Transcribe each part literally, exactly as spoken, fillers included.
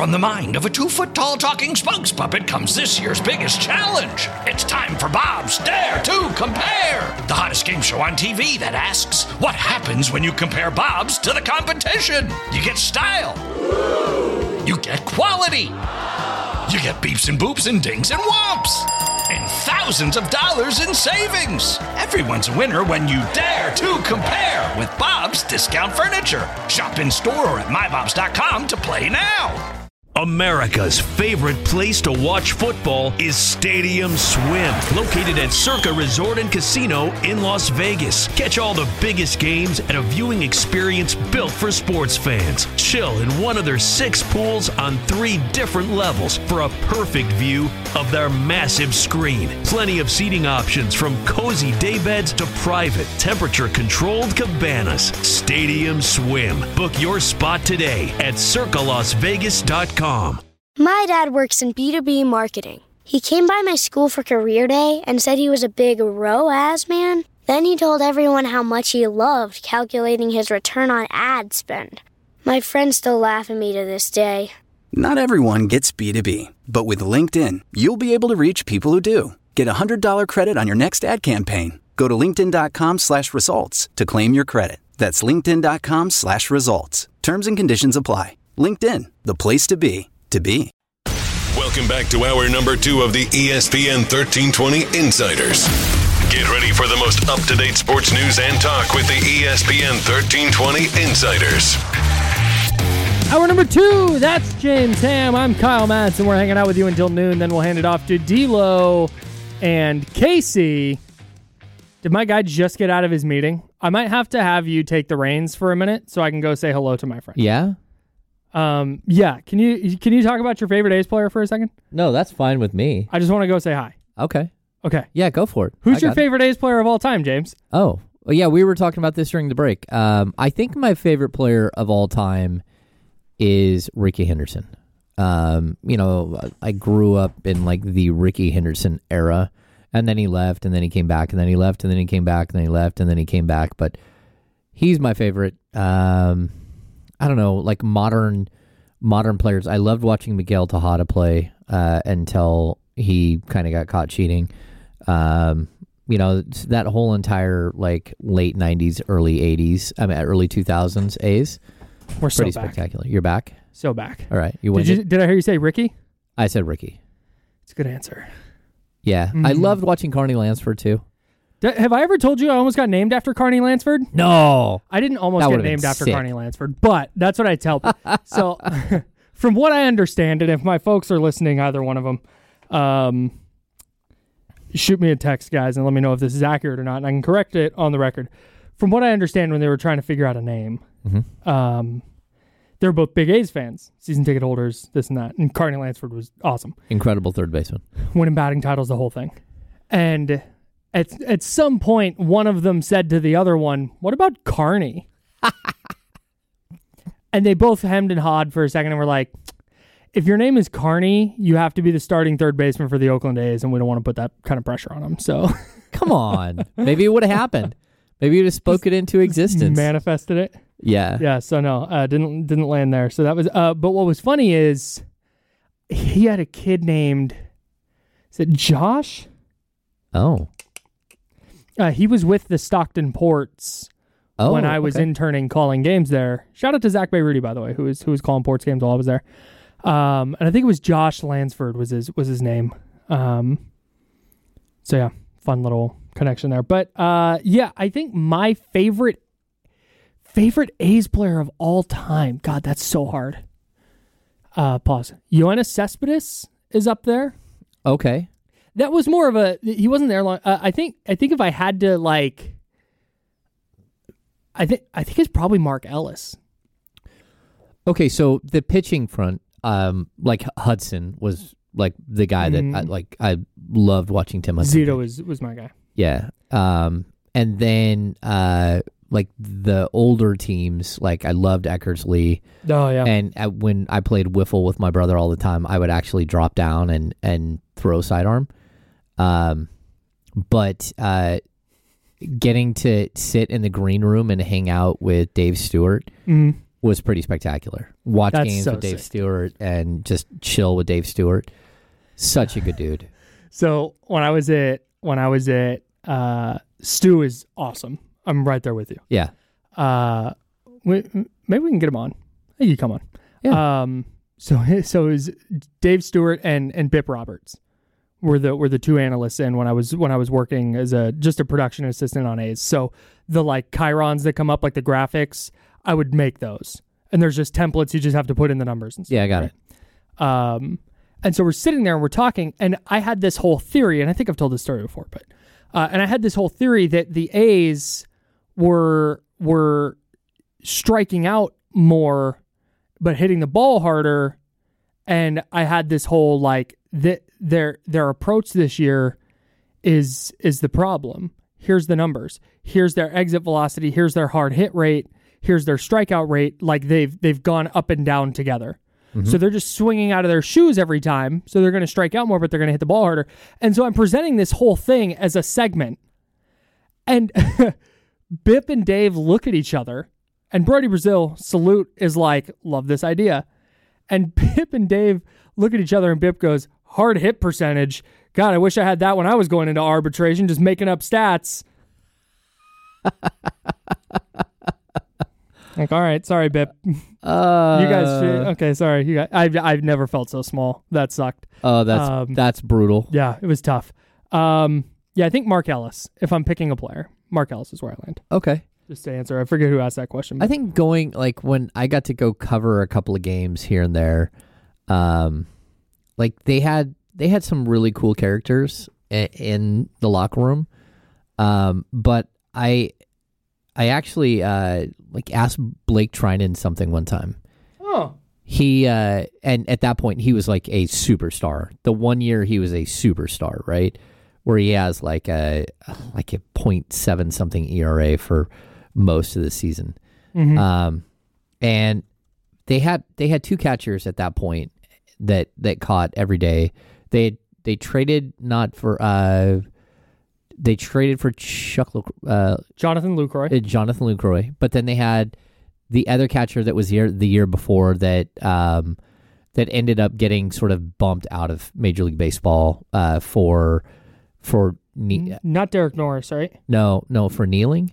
from the mind of a two-foot-tall talking spokes puppet comes this year's biggest challenge. It's time for Bob's Dare to Compare, the hottest game show on T V that asks, what happens when you compare Bobs to the competition? You get style. You get quality. You get beeps and boops and dings and whomps. And thousands of dollars in savings. Everyone's a winner when you dare to compare with Bob's Discount Furniture. Shop in store or at my bobs dot com to play now. America's favorite place to watch football is Stadium Swim, located at Circa Resort and Casino in Las Vegas. Catch all the biggest games at a viewing experience built for sports fans. Chill in one of their six pools on three different levels for a perfect view of their massive screen. Plenty of seating options from cozy daybeds to private, temperature-controlled cabanas. Stadium Swim. Book your spot today at circa las vegas dot com. My dad works in B two B marketing. He came by my school for career day and said he was a big R O A S man. Then he told everyone how much he loved calculating his return on ad spend. My friends still laugh at me to this day. Not everyone gets B two B, but with LinkedIn, you'll be able to reach people who do. Get a one hundred dollars credit on your next ad campaign. Go to linkedin.com slash results to claim your credit. That's linkedin.com slash results. Terms and conditions apply. LinkedIn, the place to be, to be. Welcome back to hour number two of the E S P N thirteen twenty Insiders. Get ready for the most up-to-date sports news and talk with the E S P N thirteen twenty Insiders. Hour number two, that's James Ham. I'm Kyle Madsen. We're hanging out with you until noon, then we'll hand it off to D-Lo and Casey. Did my guy just get out of his meeting? I might have to have you take the reins for a minute so I can go say hello to my friend. Yeah? Um, yeah. Can you can you talk about your favorite A's player for a second? No, that's fine with me. I just want to go say hi. Okay. Okay. Yeah, go for it. Who's I your favorite it. A's player of all time, James? Oh, well, yeah, we were talking about this during the break. Um, I think my favorite player of all time is Rickey Henderson. Um, you know, I grew up in like the Rickey Henderson era, and then he left, and then he came back, and then he left, and then he came back, and then he left, and then he came back. But he's my favorite. Um, I don't know, like modern modern players. I loved watching Miguel Tejada play uh, until he kind of got caught cheating. Um, you know, that whole entire like late nineties, early eighties, I mean early two thousands A's. We're pretty so back. spectacular. You're back? So back. All right. You did, you, did I hear you say Ricky? I said Ricky. It's a good answer. Yeah. Mm-hmm. I loved watching Carney Lansford too. Have I ever told you I almost got named after Carney Lansford? No. I didn't almost get named after sick. Carney Lansford, but that's what I tell people. So from what I understand, and if my folks are listening, either one of them, um, shoot me a text, guys, and let me know if this is accurate or not, and I can correct it on the record. From what I understand, when they were trying to figure out a name, mm-hmm. um, they were both big A's fans, season ticket holders, this and that, and Carney Lansford was awesome. Incredible third baseman. Winning batting titles, the whole thing. And At at some point, one of them said to the other one, "What about Carney?" And they both hemmed and hawed for a second and were like, if your name is Carney, you have to be the starting third baseman for the Oakland A's, and we don't want to put that kind of pressure on them. So, come on. Maybe it would have happened. Maybe you just spoke it into existence. Manifested it. Yeah. Yeah, so no, uh, didn't didn't land there. So that was, uh, but what was funny is he had a kid named, is it Josh? Oh. Uh, he was with the Stockton Ports oh, when I was okay. interning calling games there. Shout out to Zach Bayrudy, by the way, who was who was calling Ports games while I was there. Um, and I think it was Josh Lansford was his was his name. Um, so yeah, fun little connection there. But uh, yeah, I think my favorite favorite A's player of all time. God, that's so hard. Uh, pause. Yoenis Cespedes is up there. Okay. That was more of a, he wasn't there long. Uh, I think, I think if I had to like, I think, I think it's probably Mark Ellis. Okay. So the pitching front, um, like Hudson was like the guy that mm. I, like, I loved watching Tim Hudson. Zito was, was my guy. Yeah. Um, and then, uh, like the older teams, like I loved Eckersley. Oh yeah. And uh, when I played wiffle with my brother all the time, I would actually drop down and, and throw sidearm. Um, but uh, getting to sit in the green room and hang out with Dave Stewart, mm. was pretty spectacular. Watch That's games so with Dave sick. Stewart and just chill with Dave Stewart. Such a good dude. So when I was at when I was at uh, Stu is awesome. I'm right there with you. Yeah. Uh, we, maybe we can get him on. Hey, you come on. Yeah. Um. So so it was Dave Stewart and and Bip Roberts were the were the two analysts in when I was when I was working as a just a production assistant on A's. So the like chyrons that come up, like the graphics, I would make those. And there's just templates you just have to put in the numbers and stuff. Yeah, I got right? it. Um. And so we're sitting there and we're talking, and I had this whole theory, and I think I've told this story before, but uh, and I had this whole theory that the A's were were striking out more, but hitting the ball harder, and I had this whole like that their their approach this year is is the problem. Here's the numbers. Here's their exit velocity. Here's their hard hit rate. Here's their strikeout rate. Like they've they've gone up and down together. Mm-hmm. So they're just swinging out of their shoes every time. So they're going to strike out more, but they're going to hit the ball harder. And so I'm presenting this whole thing as a segment. And Bip and Dave look at each other. And Brody Brazil, salute, is like, love this idea. And Bip and Dave look at each other, and Bip goes, hard hit percentage. God, I wish I had that when I was going into arbitration, just making up stats. Like, all right, sorry, Bip. Uh, you guys, should, okay, sorry. You guys, I've I've never felt so small. That sucked. Oh, that's Um, that's brutal. Yeah, it was tough. Um, yeah, I think Mark Ellis. If I'm picking a player, Mark Ellis is where I land. Okay. Just to answer, I forget who asked that question. I think going like when I got to go cover a couple of games here and there, um, like they had they had some really cool characters in, in the locker room, um, but I I actually uh, like asked Blake Trinan something one time. Oh, he uh, and at that point he was like a superstar. The one year he was a superstar, right? Where he has like a like a point seven something E R A for most of the season. Mm-hmm. Um, and they had they had two catchers at that point that that caught every day. They had, they traded not for uh, they traded for Chuck Lu- uh, Jonathan Lucroy. uh, Jonathan Lucroy, but then they had the other catcher that was here the year before that um, that ended up getting sort of bumped out of Major League Baseball uh, for for ne- Not Derek Norris, right? no no for kneeling.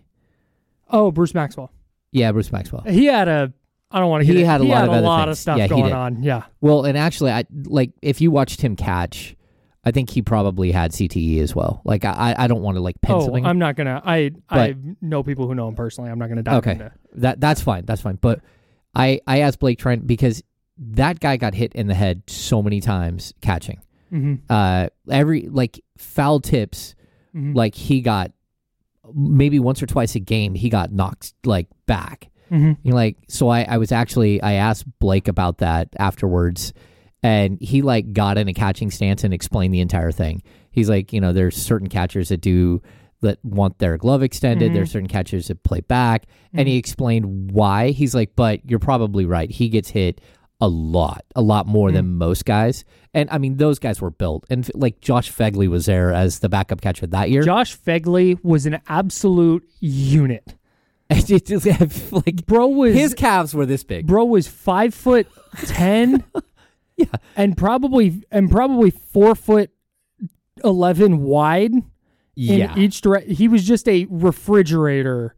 Oh, Bruce Maxwell. Yeah, Bruce Maxwell. He had a. I don't want to get. He it. had a he lot had of a other lot things. of stuff Yeah, he going did. on. Yeah. Well, and actually, I like if you watched him catch, I think he probably had C T E as well. Like I, I don't want to like pin Oh, something. I'm not gonna. I I But- know people who know him personally. I'm not gonna dive okay, into. that that's fine. That's fine. But I, I asked Blake Trent because that guy got hit in the head so many times catching. Mm-hmm. Uh, every like foul tips, Mm-hmm. like he got maybe once or twice a game. He got knocked like back. Mm-hmm. You know, like so I, I was actually I asked Blake about that afterwards, and he like got in a catching stance and explained the entire thing. He's like, you know, there's certain catchers that do that want their glove extended. Mm-hmm. There's certain catchers that play back, mm-hmm. and he explained why. He's like, but you're probably right. He gets hit a lot, a lot more mm-hmm. than most guys. And I mean, those guys were built. And like Josh Fegley was there as the backup catcher that year. Josh Fegley was an absolute unit. It just, like Bro was his calves were this big. Bro was five foot ten, yeah, and probably and probably four foot eleven wide. Yeah, in each direction. He was just a refrigerator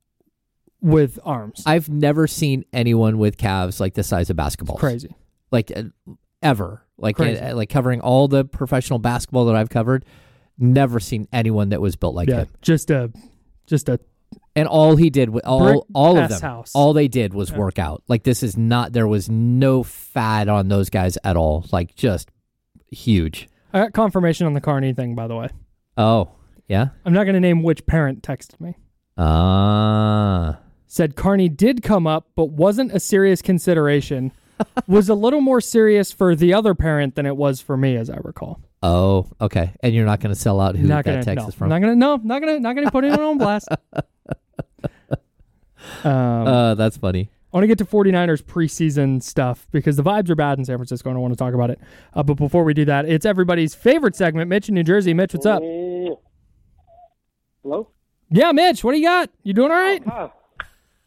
with arms. I've never seen anyone with calves like the size of basketballs. Crazy, like uh, ever. Like Crazy. uh, like covering all the professional basketball that I've covered, never seen anyone that was built like yeah, him. just a just a. And all he did, all Brick all of ass them, house. all they did was Yeah. work out. Like this is not, there was no fat on those guys at all. Like just huge. I got confirmation on the Carney thing, by the way. Oh, yeah? I'm not going to name which parent texted me. Ah. Said Carney did come up, but wasn't a serious consideration. Was a little more serious for the other parent than it was for me, as I recall. Oh, okay. And you're not going to sell out who Not that gonna, text no, is from? Not gonna, no, not gonna, not gonna put anyone on blast. Um, uh, that's funny. I want to get to 49ers preseason stuff because the vibes are bad in San Francisco, and I want to talk about it. Uh, but before we do that, it's everybody's favorite segment, Mitch in New Jersey. Mitch, what's up? Hello? Yeah, Mitch, what do you got? You doing all right? Uh,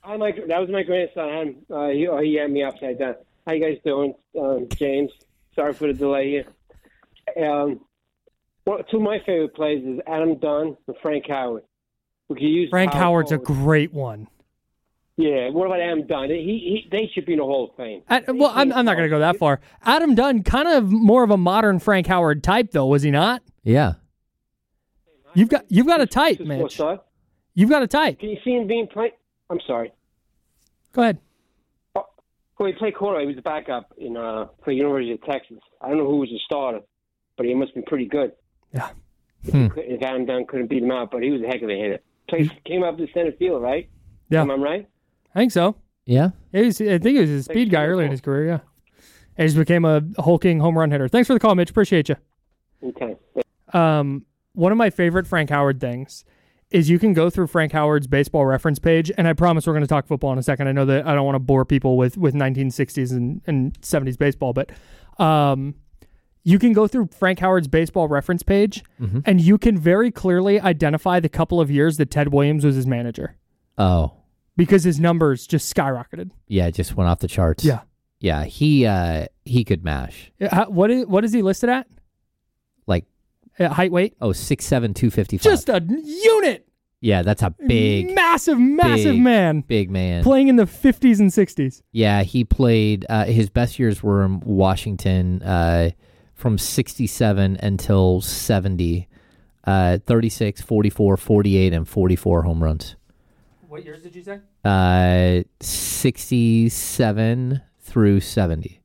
Hi, Mike. That was my grandson. Adam. Uh, he, oh, he had me upside down. How you guys doing, um, James? Sorry for the delay here. Um, well, two of my favorite players is Adam Dunn and Frank Howard. We could use Frank power Howard's forward. a great one. Yeah, what about Adam Dunn? He, he they should be in the Hall of Fame. At, well, I'm, I'm not going to go that far. Adam Dunn, kind of more of a modern Frank Howard type, though, was he not? Yeah. You've got you've got a type, Just Mitch. what's up? You've got a type. Can you see him being played? I'm sorry. Go ahead. Oh, well, he played quarterback. He was a backup in uh, for the University of Texas. I don't know who was the starter, but he must have been pretty good. Yeah. Hmm. If Adam Dunn couldn't beat him out, but he was a heck of a hitter. Played, came up to center field, right? Yeah. Am I right? I think so. Yeah. He was, I think he was a speed guy early in his career, yeah. And he just became a hulking home run hitter. Thanks for the call, Mitch. Appreciate you. Okay. Um, one of my favorite Frank Howard things is you can go through Frank Howard's baseball reference page, and I promise we're going to talk football in a second. I know that I don't want to bore people with, with nineteen sixties and, and seventies baseball, but um, you can go through Frank Howard's baseball reference page, Mhm. and you can very clearly identify the couple of years that Ted Williams was his manager Oh. because his numbers just skyrocketed. Yeah, it just went off the charts. Yeah. Yeah, he uh he could mash. Yeah, how- What is, what is he listed at? Like Uh, height, weight? oh, six seven, two fifty-five. Just a unit. Yeah, that's a big massive, massive big, man. Big man. Playing in the fifties and sixties. Yeah, he played uh, his best years were in Washington uh from sixty-seven until seventy. Uh thirty-six, forty-four, forty-eight and forty-four home runs. What years did you say? Uh sixty-seven through seventy.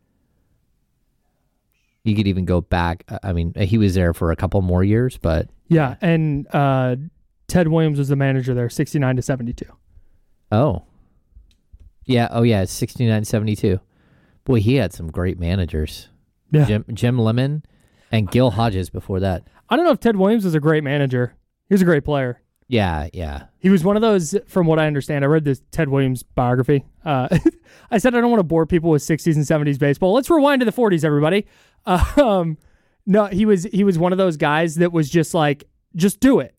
You could even go back. I mean, he was there for a couple more years, but Yeah, and uh, Ted Williams was the manager there, sixty-nine to seventy-two. oh. Yeah, oh yeah, sixty-nine seventy-two. Boy, he had some great managers. Yeah. Jim, Jim Lemon and Gil Hodges before that. I don't know if Ted Williams was a great manager. He was a great player. Yeah, yeah. He was one of those, from what I understand, I read this Ted Williams biography. Uh, I said I don't want to bore people with sixties and seventies baseball. Let's rewind to the forties, everybody. Uh, um, no, he was he was one of those guys that was just like, just do it.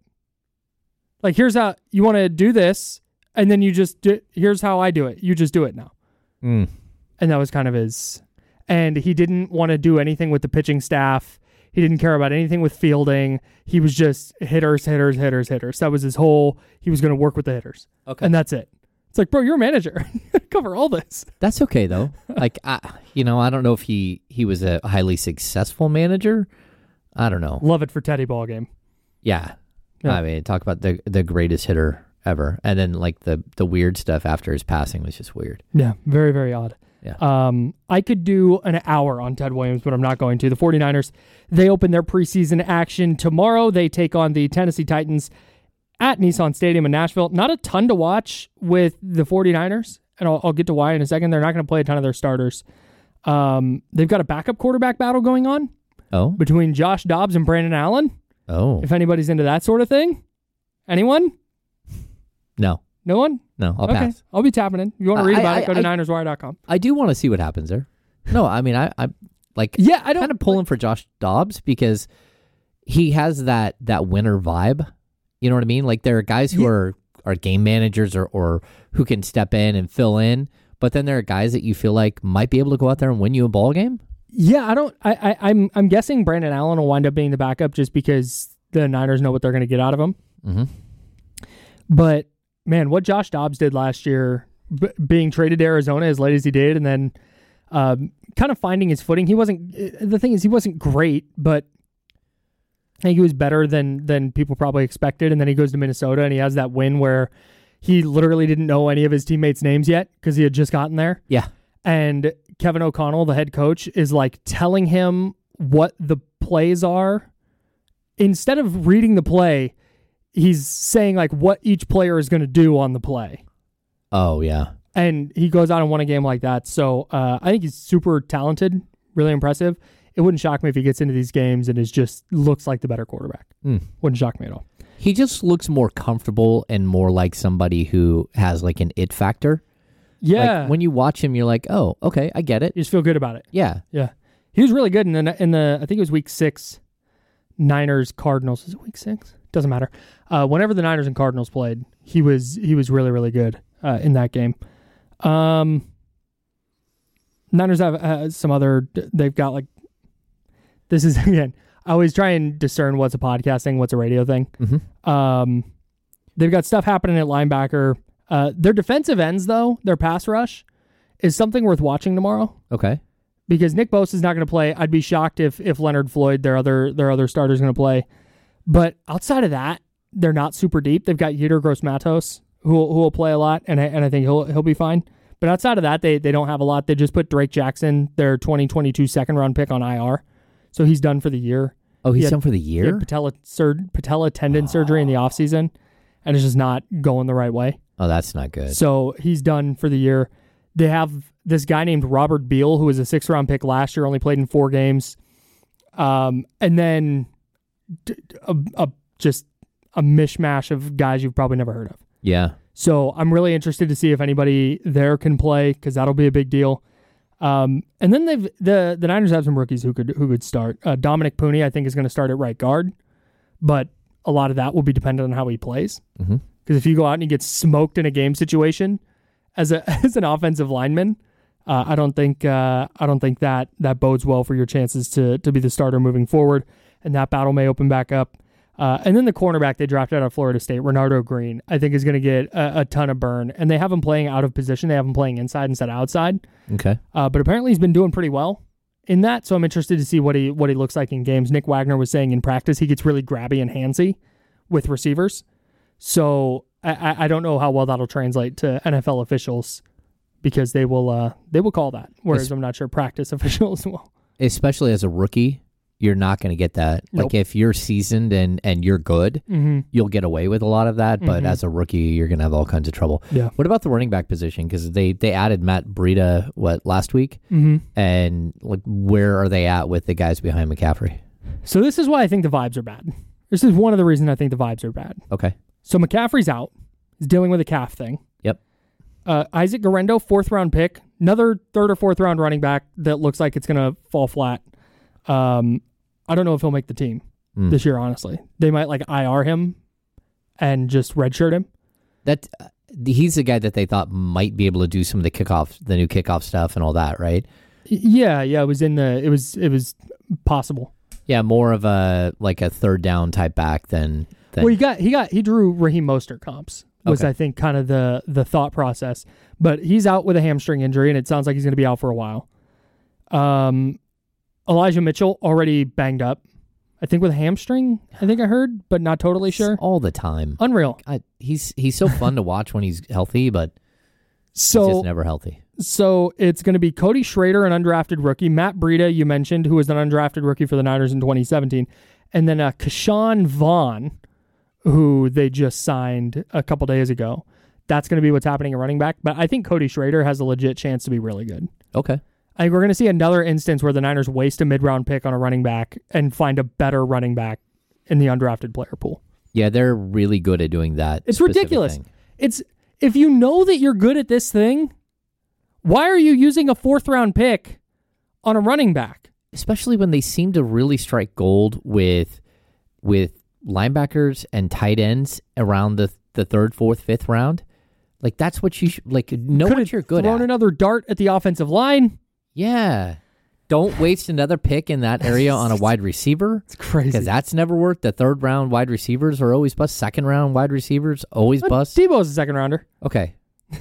Like, here's how you want to do this, and then you just do, here's how I do it. You just do it now. Mm. And that was kind of his. And he didn't want to do anything with the pitching staff. He didn't care about anything with fielding. He was just hitters, hitters, hitters, hitters. That was his whole, he was going to work with the hitters. Okay. And that's it. It's like, bro, you're a manager. Cover all this. That's okay though. Like, I, you know, I don't know if he he was a highly successful manager. I don't know. Love it for Teddy ball game. Yeah. Yeah. I mean, talk about the the greatest hitter ever, and then like the the weird stuff after his passing was just weird. Yeah, very, very odd. Yeah. Um, I could do an hour on Ted Williams, but I'm not going to. The 49ers, they open their preseason action tomorrow. They take on the Tennessee Titans at Nissan Stadium in Nashville. Not a ton to watch with the 49ers, and I'll, I'll get to why in a second. They're not going to play a ton of their starters. Um, they've got a backup quarterback battle going on Oh. between Josh Dobbs and Brandon Allen. Oh. If anybody's into that sort of thing. Anyone? No. No one? No. I'll okay. pass. I'll be tapping in. If you want to Uh, read I- about I- it, go to I- Niners Wire dot com. I do want to see what happens there. No, I mean, I, I like. Yeah, I don't kind of pulling for Josh Dobbs because he has that that winner vibe. You know what I mean? Like there are guys who Yeah. are are game managers or or who can step in and fill in, but then there are guys that you feel like might be able to go out there and win you a ball game. Yeah, I don't. I, I I'm I'm guessing Brandon Allen will wind up being the backup just because the Niners know what they're going to get out of him. Mm-hmm. But man, what Josh Dobbs did last year, b- being traded to Arizona as late as he did, and then um, kind of finding his footing. He wasn't. The thing is, he wasn't great, but I think he was better than than people probably expected. And then he goes to Minnesota and he has that win where he literally didn't know any of his teammates' names yet because he had just gotten there. Yeah. And Kevin O'Connell, the head coach, is like telling him what the plays are. Instead of reading the play, he's saying like what each player is going to do on the play. Oh yeah. And he goes out and won a game like that. So uh, I think he's super talented, really impressive. It wouldn't shock me if he gets into these games and is just looks like the better quarterback. Mm. Wouldn't shock me at all. He just looks more comfortable and more like somebody who has like an it factor. Yeah. Like when you watch him, you're like, oh, okay, I get it. You just feel good about it. Yeah. Yeah. He was really good in the, in the I think it was week six, Niners Cardinals. Is it week six? Doesn't matter. Uh, whenever the Niners and Cardinals played, he was he was really, really good. uh, in that game. Um, Niners have uh, some other, they've got like, this is, again, I always try and discern what's a podcast thing, what's a radio thing. Mm-hmm. Um, they've got stuff happening at linebacker. Uh, their defensive ends, though, their pass rush is something worth watching tomorrow. Okay. Because Nick Bosa is not going to play. I'd be shocked if if Leonard Floyd, their other their other starter, is going to play. But outside of that, they're not super deep. They've got Yetur Gross-Matos, who who will play a lot, and I, and I think he'll he'll be fine. But outside of that, they they don't have a lot. They just put Drake Jackson, their twenty twenty-two second round pick, on I R, so he's done for the year. Oh, he's he had, done for the he year? had patella, sur- patella tendon oh. surgery in the offseason, and it's just not going the right way. Oh, that's not good. So he's done for the year. They have this guy named Robert Beal, who was a sixth-round pick last year, only played in four games. Um, and then a, a, just a mishmash of guys you've probably never heard of. Yeah. So I'm really interested to see if anybody there can play, because that'll be a big deal. Um, and then they've the the Niners have some rookies who could who could start. Uh, Dominic Pooney, I think, is going to start at right guard, but a lot of that will be dependent on how he plays. Because mm-hmm. if you go out and you get smoked in a game situation as a as an offensive lineman, uh, I don't think uh, I don't think that that bodes well for your chances to to be the starter moving forward. And that battle may open back up. Uh, and then the cornerback they drafted out of Florida State, Renardo Green, I think is going to get a, a ton of burn. And they have him playing out of position. They have him playing inside instead of outside. Okay. Uh, but apparently he's been doing pretty well in that. So I'm interested to see what he what he looks like in games. Nick Wagner was saying in practice he gets really grabby and handsy with receivers. So I, I don't know how well that'll translate to N F L officials, because they will uh, they will call that. Whereas it's, I'm not sure practice officials will. Especially as a rookie, you're not going to get that. Nope. Like if you're seasoned and, and you're good, mm-hmm. you'll get away with a lot of that. But mm-hmm. as a rookie, you're going to have all kinds of trouble. Yeah. What about the running back position? Because they, they added Matt Breida, what, last week? Mm-hmm. And like, where are they at with the guys behind McCaffrey? So this is why I think the vibes are bad. This is one of the reasons I think the vibes are bad. Okay. So McCaffrey's out. He's dealing with a calf thing. Yep. Uh, Isaac Guerrero, fourth round pick. Another third or fourth round running back that looks like it's going to fall flat. Um, I don't know if he'll make the team mm. this year, honestly. They might like I R him and just redshirt him. That uh, he's the guy that they thought might be able to do some of the kickoff, the new kickoff stuff and all that, right? Yeah, yeah, it was in the it was it was possible. Yeah, more of a like a third down type back than, than... Well, he got he got he drew Raheem Mostert comps. Was okay. I think kind of the the thought process. But he's out with a hamstring injury, and it sounds like he's going to be out for a while. Um Elijah Mitchell already banged up, I think with a hamstring, I think I heard, but not totally sure. All the time. Unreal. I, he's he's so fun to watch when he's healthy, but so, he's just never healthy. So it's going to be Cody Schrader, an undrafted rookie, Matt Breida, you mentioned, who was an undrafted rookie for the Niners in twenty seventeen, and then uh, Keshawn Vaughn, who they just signed a couple days ago. That's going to be what's happening at running back, but I think Cody Schrader has a legit chance to be really good. Okay. I think we're going to see another instance where the Niners waste a mid-round pick on a running back and find a better running back in the undrafted player pool. Yeah, they're really good at doing that. It's ridiculous. Thing. It's if you know that you're good at this thing, why are you using a fourth-round pick on a running back? Especially when they seem to really strike gold with with linebackers and tight ends around the the third, fourth, fifth round. Like that's what you should like. Know Could what you're good thrown at. Another dart at the offensive line. Yeah. Don't waste another pick in that area on a wide receiver. It's crazy. Because that's never worked. The third round wide receivers are always bust. Second round wide receivers always but bust. Debo's a second rounder. Okay.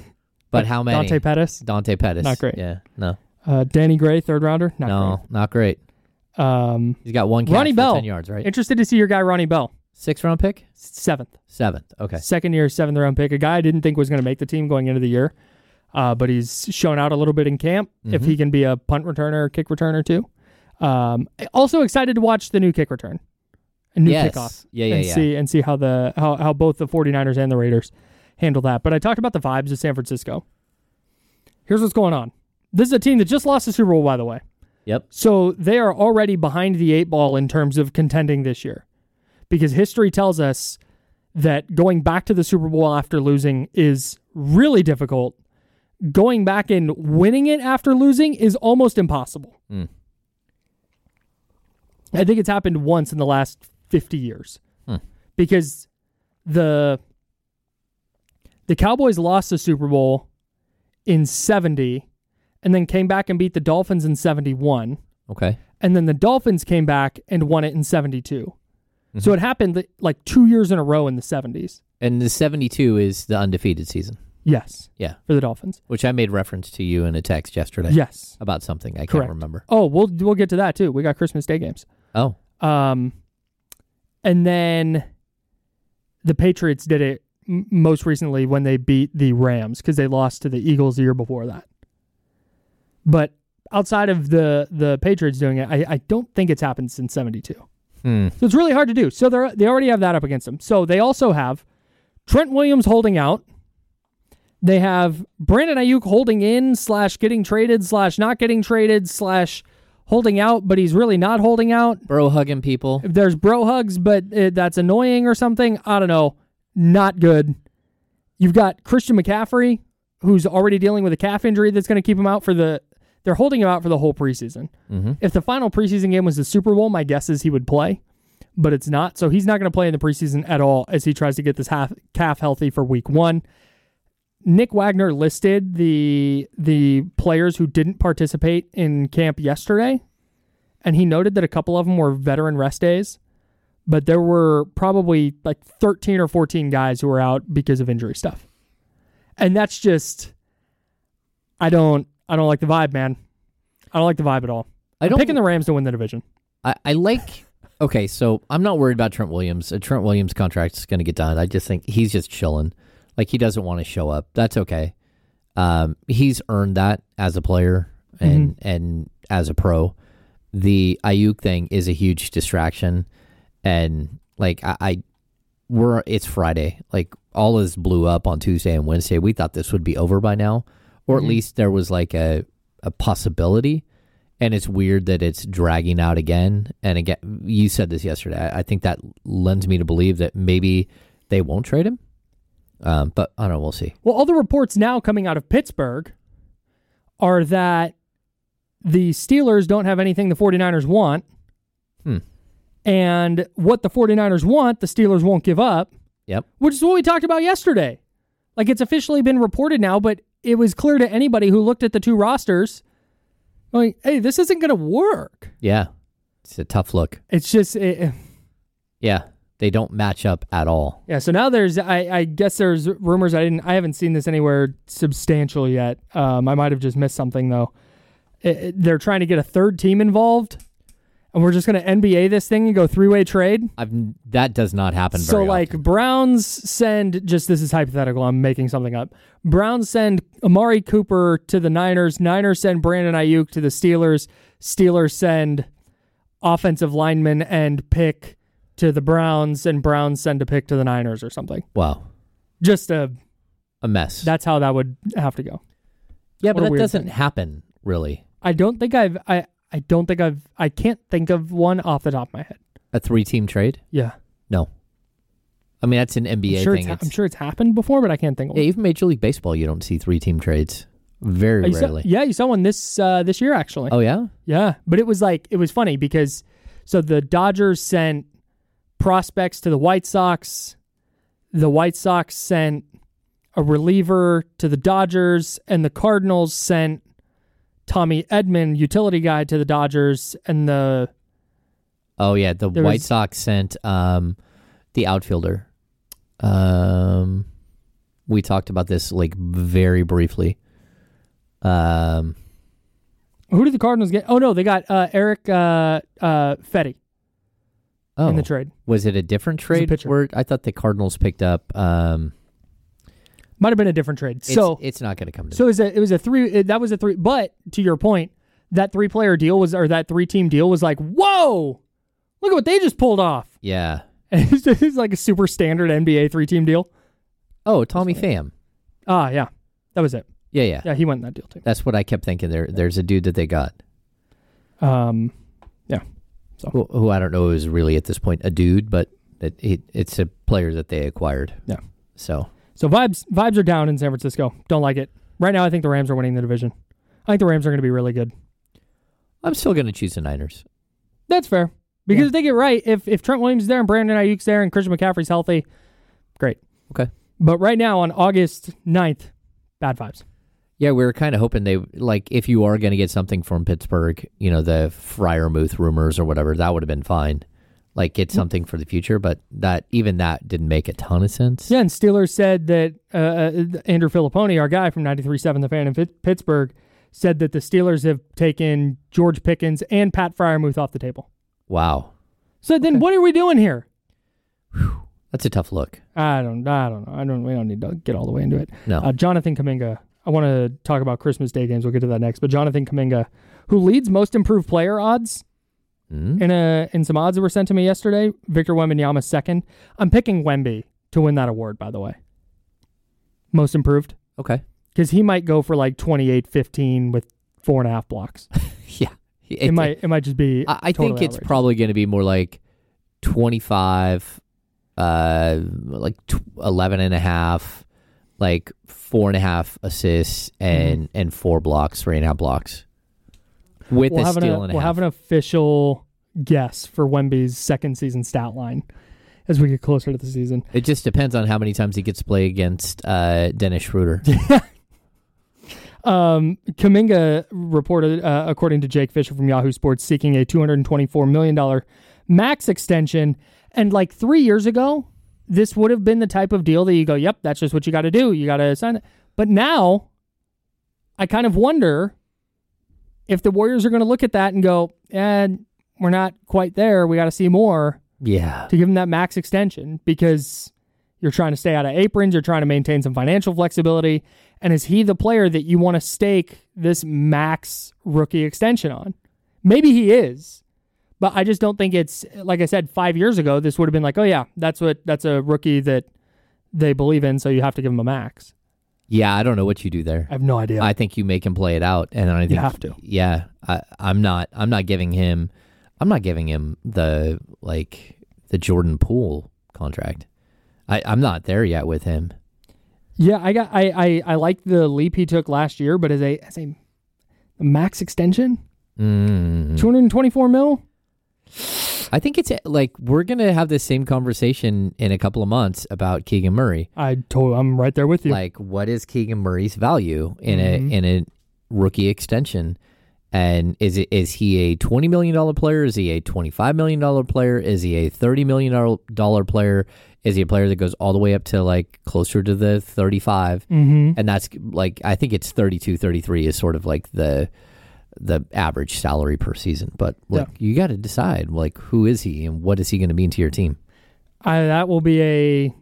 But how many? Dante Pettis. Dante Pettis. Not great. Yeah. No. Uh, Danny Gray, third rounder. Not no, great. not great. Um, He's got one catch Ronnie for Bell. ten yards, right? Interested to see your guy, Ronnie Bell. Sixth round pick? Seventh. Seventh. Okay. Second year, seventh round pick. A guy I didn't think was going to make the team going into the year. Uh, but he's shown out a little bit in camp. Mm-hmm. If he can be a punt returner, kick returner too. Um, also excited to watch the new kick return, a new yes. kickoff. Yeah, yeah, and yeah. See and see how the how how both the 49ers and the Raiders handle that. But I talked about the vibes of San Francisco. Here's what's going on. This is a team that just lost the Super Bowl, by the way. Yep. So they are already behind the eight ball in terms of contending this year, because history tells us that going back to the Super Bowl after losing is really difficult. Going back and winning it after losing is almost impossible. Mm. I think it's happened once in the last fifty years. Hmm. Because the The Cowboys lost the Super Bowl in seventy and then came back and beat the Dolphins in seventy-one. Okay. And then the Dolphins came back and won it in seventy-two. Mm-hmm. So it happened like two years in a row in the seventies. And the seventy-two is the undefeated season. Yes. Yeah. For the Dolphins. Which I made reference to you in a text yesterday. Yes. About something. I Correct. can't remember. Oh, we'll we'll get to that too. We got Christmas Day games. Oh. Um, and then the Patriots did it m- most recently when they beat the Rams because they lost to the Eagles the year before that. But outside of the, the Patriots doing it, I, I don't think it's happened since seventy-two. Hmm. So it's really hard to do. So they they already have that up against them. So they also have Trent Williams holding out. They have Brandon Ayuk holding in slash getting traded slash not getting traded slash holding out, but he's really not holding out. Bro hugging people. If there's bro hugs, but it, that's annoying or something, I don't know. Not good. You've got Christian McCaffrey, who's already dealing with a calf injury that's going to keep him out for the... They're holding him out for the whole preseason. Mm-hmm. If the final preseason game was the Super Bowl, my guess is he would play, but it's not. So he's not going to play in the preseason at all as he tries to get this half, calf healthy for week one. Nick Wagner listed the the players who didn't participate in camp yesterday, and he noted that a couple of them were veteran rest days, but there were probably like thirteen or fourteen guys who were out because of injury stuff. And that's just, I don't, I don't like the vibe, man. I don't like the vibe at all. I don't, I'm picking the Rams to win the division. I, I like, okay, so I'm not worried about Trent Williams. A Trent Williams contract is going to get done. I just think he's just chilling. Like, he doesn't want to show up. That's okay. Um, he's earned that as a player and mm-hmm. and as a pro. The Ayuk thing is a huge distraction. And, like, I, I we're it's Friday. Like, all is blew up on Tuesday and Wednesday. We thought this would be over by now. Or mm-hmm. at least there was, like, a, a possibility. And it's weird that it's dragging out again. And, again, you said this yesterday. I, I think that lends me to believe that maybe they won't trade him. Um, but I don't know. We'll see. Well, all the reports now coming out of Pittsburgh are that the Steelers don't have anything the 49ers want. Hmm. And what the 49ers want, the Steelers won't give up. Yep. Which is what we talked about yesterday. Like, it's officially been reported now, but it was clear to anybody who looked at the two rosters, like, hey, this isn't going to work. Yeah. It's a tough look. It's just... It, yeah. They don't match up at all. Yeah, so now there's, I, I guess there's rumors. I didn't, I haven't seen this anywhere substantial yet. Um, I might have just missed something though. It, it, they're trying to get a third team involved, and we're just going to N B A this thing and go three way trade. I've that does not happen. So very like often. Browns send, just this is hypothetical. I'm making something up. Browns send Amari Cooper to the Niners. Niners send Brandon Ayuk to the Steelers. Steelers send offensive lineman and pick to the Browns, and Browns send a pick to the Niners or something. Wow. Just a... A mess. That's how that would have to go. Yeah, What but a that weird doesn't thing. happen, really. I don't think I've... I, I don't think I've... I can't think of one off the top of my head. A three-team trade? Yeah. No. I mean, that's an N B A I'm sure, thing. it's, ha- It's- I'm sure it's happened before, but I can't think of Yeah, one. even Major League Baseball, you don't see three-team trades. Very Oh, you saw- rarely. yeah, you saw one this uh, this year, actually. Oh, yeah? Yeah, but it was like... It was funny because... So the Dodgers sent prospects to the White Sox. The White Sox sent a reliever to the Dodgers, and the Cardinals sent Tommy Edman, utility guy, to the Dodgers, and the Oh, yeah, the There White was- Sox sent um, the outfielder. Um, we talked about this, like, very briefly. Um, who did the Cardinals get? Oh no, they got uh, Eric uh, uh, Fetty oh, in the trade. Was it a different a trade? pitcher. Where I thought the Cardinals picked up... Um, Might have been a different trade. it's, so it's not going to come to so it was a it was a three. It, that was a three. But to your point, that three player deal was or that three team deal was like, whoa, look at what they just pulled off. Yeah. And it's, it's like a super standard N B A three team deal. Oh, Tommy Pham. Ah, yeah, that was it. Yeah, yeah. Yeah, he went in that deal too. That's what I kept thinking. There, There's a dude that they got. Um, yeah. So Who, who I don't know is really at this point a dude, but it, it, it's a player that they acquired. yeah. So, So vibes vibes are down in San Francisco. Don't like it. Right now, I think the Rams are winning the division. I think the Rams are going to be really good. I'm still going to choose the Niners. That's fair. Because Yeah. if they get right, if if Trent Williams is there and Brandon Ayuk's there and Christian McCaffrey's healthy, great. Okay. But right now, on August ninth, bad vibes. Yeah, we were kind of hoping they, like, if you are going to get something from Pittsburgh, you know, the Freiermuth rumors or whatever, that would have been fine. Like, get something for the future, but that even that didn't make a ton of sense. Yeah, and Steelers said that uh, Andrew Filipponi, our guy from ninety-three point seven The Fan in Fit- Pittsburgh, said that the Steelers have taken George Pickens and Pat Freiermuth off the table. Wow. So then, what are we doing here? Whew. That's a tough look. I don't. I don't know. I don't. We don't need to get all the way into it. No. Uh, Jonathan Kuminga. I want to talk about Christmas Day games. We'll get to that next. But Jonathan Kuminga, who leads most improved player odds mm. in a in some odds that were sent to me yesterday. Victor Wembanyama second. I'm picking Wemby to win that award. By the way, most improved. Okay. Because he might go for like twenty-eight fifteen with four and a half blocks. yeah. It, it might it might just be. I, I totally think it's outrageous. probably going to be more like twenty-five, uh, like t- eleven and a half, like four and a half assists and, mm-hmm. and four blocks, three and a half blocks. With we'll a steal an, and a we'll half. have an official guess for Wemby's second season stat line as we get closer to the season. It just depends on how many times he gets to play against uh, Dennis Schroeder. Um, Kuminga reported, uh, according to Jake Fisher from Yahoo Sports, seeking a two hundred twenty-four million dollars max extension. And like three years ago, this would have been the type of deal that you go, yep, that's just what you got to do. You got to sign it. But now, I kind of wonder if the Warriors are going to look at that and go, eh, we're not quite there. We got to see more. Yeah. To give him that max extension because you're trying to stay out of aprons. You're trying to maintain some financial flexibility. And is he the player that you want to stake this max rookie extension on? Maybe he is, but I just don't think it's, like I said, five years ago, this would have been like, oh yeah, that's what that's a rookie that they believe in, so you have to give him a max. Yeah, I don't know what you do there. I have no idea. I think you make him play it out, and I think you have to. Yeah, I, I'm not. I'm not giving him. I'm not giving him the like the Jordan Poole contract. I, I'm not there yet with him. Yeah, I got. I, I, I like the leap he took last year, but as a as a, a max extension, mm. two hundred twenty-four mil. I think it's like we're gonna have this same conversation in a couple of months about Keegan Murray. I told. I'm right there with you. Like, what is Keegan Murray's value in mm-hmm. a in a rookie extension? And is it is he a twenty million dollar player? Is he a twenty five million dollar player? Is he a thirty million dollar player? Is he a player that goes all the way up to like closer to the thirty-five? Mm-hmm. And that's like, I think it's thirty-two, thirty-three is sort of like the the average salary per season. But like, yeah. you got to decide like, who is he and what is he going to mean to your team? I, that will be a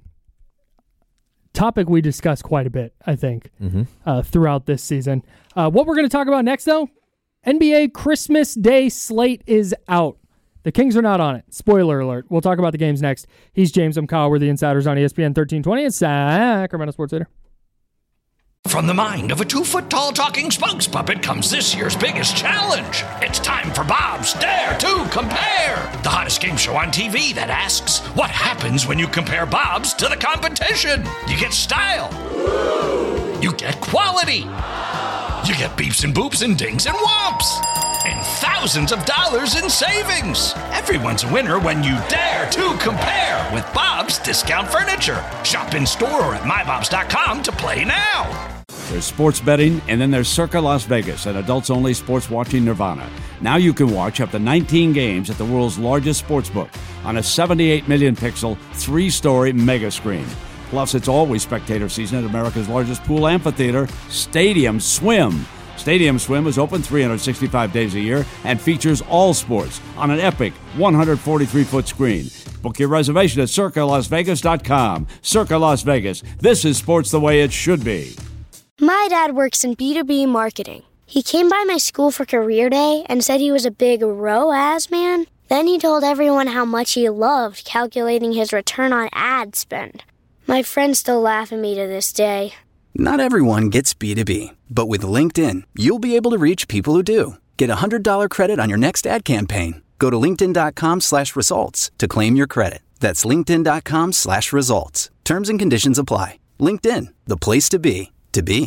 topic we discuss quite a bit, I think, mm-hmm. uh, throughout this season. Uh, what we're going to talk about next, though, N B A Christmas Day slate is out. The Kings are not on it. Spoiler alert. We'll talk about the games next. He's James. I'm Kyle. We're the Insiders on E S P N thirteen twenty. It's Sacramento Sports Leader. From the mind of a two-foot-tall talking spokes puppet comes this year's biggest challenge. It's time for Bob's Dare to Compare, the hottest game show on T V that asks, what happens when you compare Bob's to the competition? You get style. You get quality. You get beeps and boops and dings and whomps. And thousands of dollars in savings. Everyone's a winner when you dare to compare with Bob's Discount Furniture. Shop in store or at my bobs dot com to play now. There's sports betting, and then there's Circa Las Vegas, an adults-only sports watching nirvana. Now you can watch up to nineteen games at the world's largest sports book on a seventy-eight million pixel, three-story mega screen. Plus, it's always spectator season at America's largest pool amphitheater, Stadium Swim. Stadium Swim is open three hundred sixty-five days a year and features all sports on an epic one hundred forty-three foot screen. Book your reservation at circa las vegas dot com. Circa Las Vegas. This is sports the way it should be. My dad works in B two B marketing. He came by my school for career day and said he was a big R O A S man. Then he told everyone how much he loved calculating his return on ad spend. My friends still laugh at me to this day. Not everyone gets B two B, but with LinkedIn, you'll be able to reach people who do. Get a one hundred dollars credit on your next ad campaign. Go to linkedin.com slash results to claim your credit. That's linkedin.com slash results. Terms and conditions apply. LinkedIn, the place to be, to be.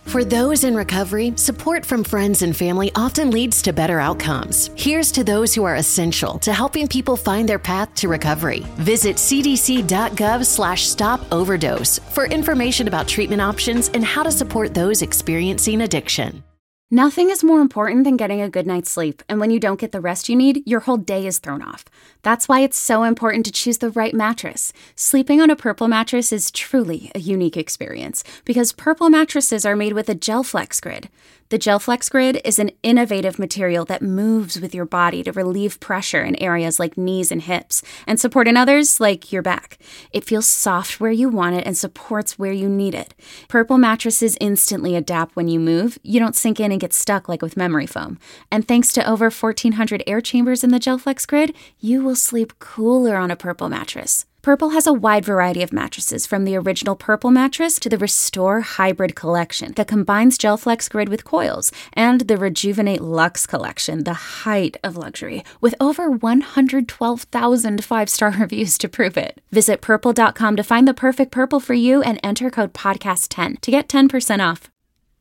For those in recovery, support from friends and family often leads to better outcomes. Here's to those who are essential to helping people find their path to recovery. Visit cdc.gov slash stop overdose for information about treatment options and how to support those experiencing addiction. Nothing is more important than getting a good night's sleep, and when you don't get the rest you need, your whole day is thrown off. That's why it's so important to choose the right mattress. Sleeping on a Purple mattress is truly a unique experience because Purple mattresses are made with a GelFlex Grid. The GelFlex Grid is an innovative material that moves with your body to relieve pressure in areas like knees and hips and support in others like your back. It feels soft where you want it and supports where you need it. Purple mattresses instantly adapt when you move. You don't sink in and get stuck like with memory foam. And thanks to over fourteen hundred air chambers in the GelFlex Grid, you will sleep cooler on a Purple mattress. Purple has a wide variety of mattresses, from the original Purple mattress to the Restore Hybrid collection that combines GelFlex Grid with coils, and the Rejuvenate Luxe collection, the height of luxury, with over one hundred twelve thousand five-star reviews to prove it. Visit purple dot com to find the perfect Purple for you and enter code podcast ten to get ten percent off.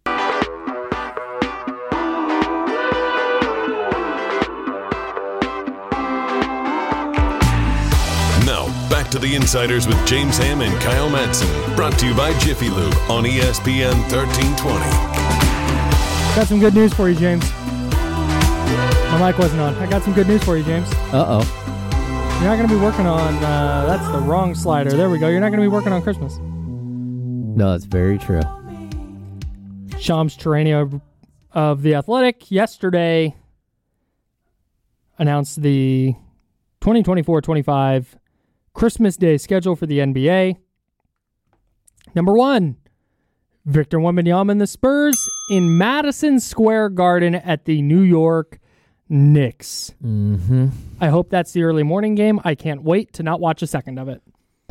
Back to the Insiders with James Ham and Kyle Madsen. Brought to you by Jiffy Lube on E S P N thirteen twenty. Got some good news for you, James. My mic wasn't on. I got some good news for you, James. Uh-oh. You're not going to be working on... Uh, that's the wrong slider. There we go. You're not going to be working on Christmas. No, it's very true. Shams Charania of The Athletic yesterday announced the twenty twenty-four twenty-five Christmas Day schedule for the N B A. Number one, Victor Wembanyama and the Spurs in Madison Square Garden at the New York Knicks. Mm-hmm. I hope that's the early morning game. I can't wait to not watch a second of it.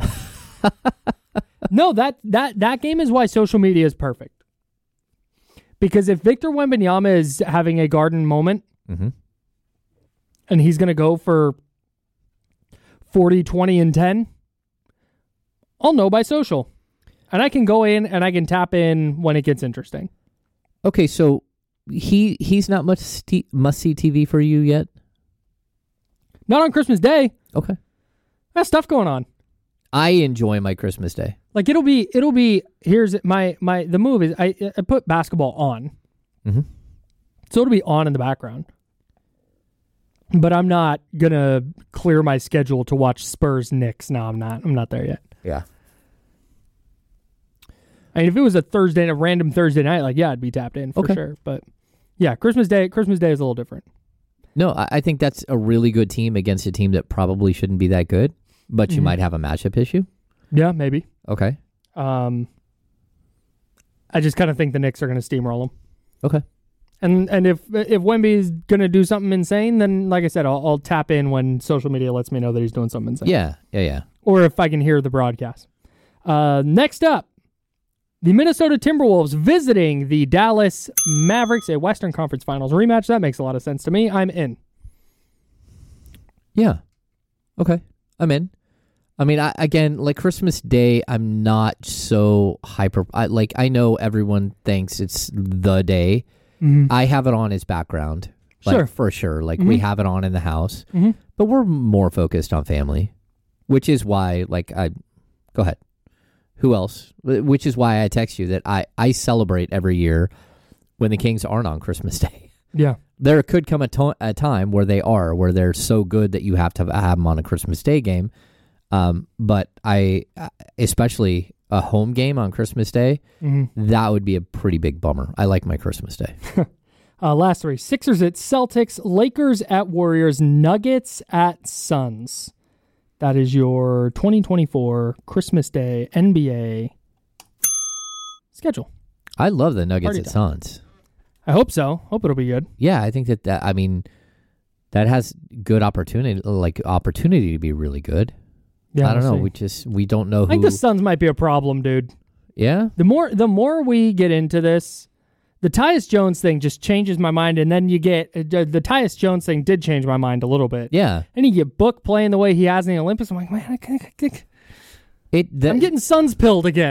No, that, that, that game is why social media is perfect. Because if Victor Wembanyama is having a Garden moment, mm-hmm. and he's going to go for forty, twenty, and ten, I'll know by social. And I can go in and I can tap in when it gets interesting. Okay, so he he's not much st- must-see T V for you yet? Not on Christmas Day. Okay. There's stuff going on. I enjoy my Christmas Day. Like, it'll be, it'll be, here's my, my the move is, I, I put basketball on. Mm-hmm. So it'll be on in the background. But I'm not going to clear my schedule to watch Spurs Knicks. No, I'm not. I'm not there yet. Yeah. I mean, if it was a Thursday, a random Thursday night, like, yeah, I'd be tapped in for okay. sure. But yeah, Christmas Day, Christmas Day is a little different. No, I, I think that's a really good team against a team that probably shouldn't be that good, but you mm-hmm. might have a matchup issue. Yeah, maybe. Okay. Um, I just kind of think the Knicks are going to steamroll them. Okay. And and if if Wemby's going to do something insane, then, like I said, I'll, I'll tap in when social media lets me know that he's doing something insane. Yeah, yeah, yeah. Or if I can hear the broadcast. Uh, next up, the Minnesota Timberwolves visiting the Dallas Mavericks, a Western Conference Finals rematch. That makes a lot of sense to me. I'm in. Yeah. Okay. I'm in. I mean, I, again, like Christmas Day, I'm not so hyper. I, like, I know everyone thinks it's the day. Mm-hmm. I have it on as background, like, sure. for sure. Like, mm-hmm. we have it on in the house, mm-hmm. but we're more focused on family, which is why, like, I, go ahead. Who else? Which is why I text you that I, I celebrate every year when the Kings aren't on Christmas Day. Yeah. There could come a, to- a time where they are, where they're so good that you have to have them on a Christmas Day game. Um, but I, especially a home game on Christmas Day, mm-hmm. that would be a pretty big bummer. I like my Christmas Day. uh, last three. Sixers at Celtics, Lakers at Warriors, Nuggets at Suns. That is your twenty twenty-four Christmas Day N B A schedule. I love the Nuggets Party at time. Suns. I hope so. Hope it'll be good. Yeah, I think that, that I mean, that has good opportunity, like opportunity to be really good. Yeah, I don't we'll know. see. We just we don't know who. I think the Suns might be a problem, dude. Yeah. The more the more we get into this, the Tyus Jones thing just changes my mind, and then you get uh, the Tyus Jones thing did change my mind a little bit. Yeah. And you get Book playing the way he has in the Olympics. I'm like, man, I, I, I, it. The, I'm getting Suns pilled again.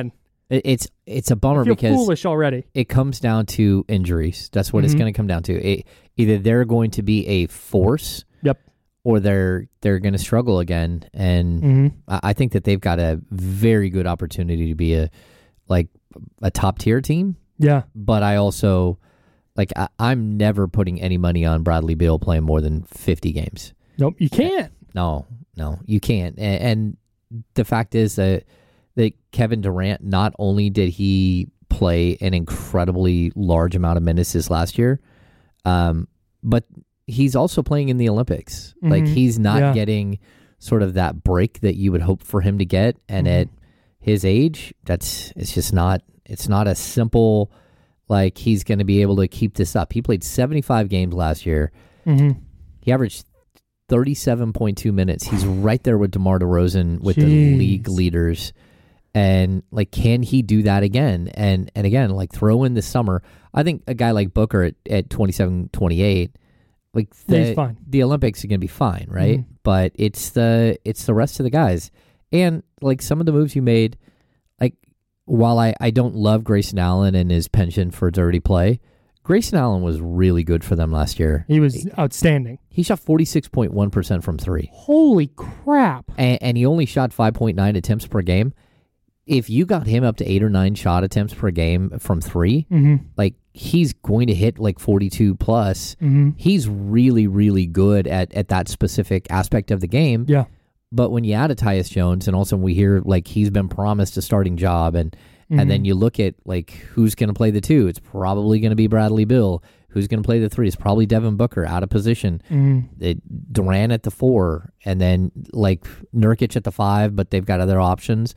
It, it's it's a bummer I feel because foolish already. It comes down to injuries. That's what mm-hmm. it's going to come down to. It, either they're going to be a force, yep, or they're they're going to struggle again. And mm-hmm. I, I think that they've got a very good opportunity to be a like a top tier team. Yeah, but I also like I, I'm never putting any money on Bradley Beal playing more than fifty games. Nope, you can't. No, no, you can't. And, and the fact is that that Kevin Durant, not only did he play an incredibly large amount of minutes this last year, um, but he's also playing in the Olympics. Mm-hmm. Like he's not yeah. getting sort of that break that you would hope for him to get. And mm-hmm. at his age, that's it's just not it's not a simple like he's going to be able to keep this up. He played seventy-five games last year. Mm-hmm. He averaged thirty-seven point two minutes. He's right there with DeMar DeRozan with Jeez. the league leaders. And like, can he do that again? And and again, like throw in the summer. I think a guy like Booker at, at twenty-seven, twenty-eight, like the, fine. the Olympics are going to be fine, right? Mm-hmm. But it's the it's the rest of the guys. And like some of the moves you made, like while I, I don't love Grayson Allen and his penchant for dirty play, Grayson Allen was really good for them last year. He was he, outstanding. He shot forty-six point one percent from three. Holy crap. And, and he only shot five point nine attempts per game. If you got him up to eight or nine shot attempts per game from three, mm-hmm. like he's going to hit like forty-two plus. Mm-hmm. He's really, really good at, at that specific aspect of the game. Yeah. But when you add a Tyus Jones, and also we hear like he's been promised a starting job, and mm-hmm. and then you look at like who's going to play the two, it's probably going to be Bradley Beal. Who's going to play the three? It's probably Devin Booker out of position. Mm-hmm. It, Durant at the four, and then like Nurkic at the five, but they've got other options.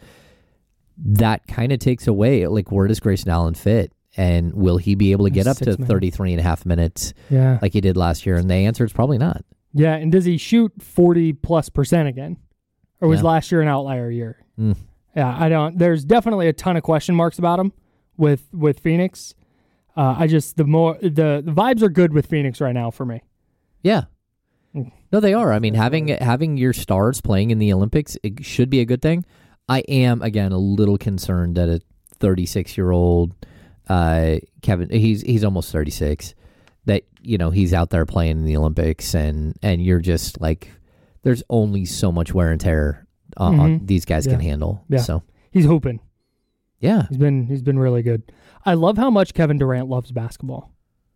That kind of takes away, like, where does Grayson Allen fit? And will he be able to get up to minutes. thirty-three and a half minutes yeah. like he did last year? And the answer is probably not. Yeah, and does he shoot forty plus percent again? Or was yeah. last year an outlier year? Mm. Yeah, I don't. There's definitely a ton of question marks about him with, with Phoenix. Uh, I just, the more, the, the vibes are good with Phoenix right now for me. Yeah. No, they are. I mean, having having your stars playing in the Olympics, it should be a good thing. I am, again, a little concerned that a thirty-six-year-old uh, Kevin, he's he's almost thirty-six, that, you know, he's out there playing in the Olympics, and, and you're just like, there's only so much wear and tear uh, mm-hmm. on these guys yeah. can handle. Yeah. So he's hooping. Yeah. He's been he's been really good. I love how much Kevin Durant loves basketball.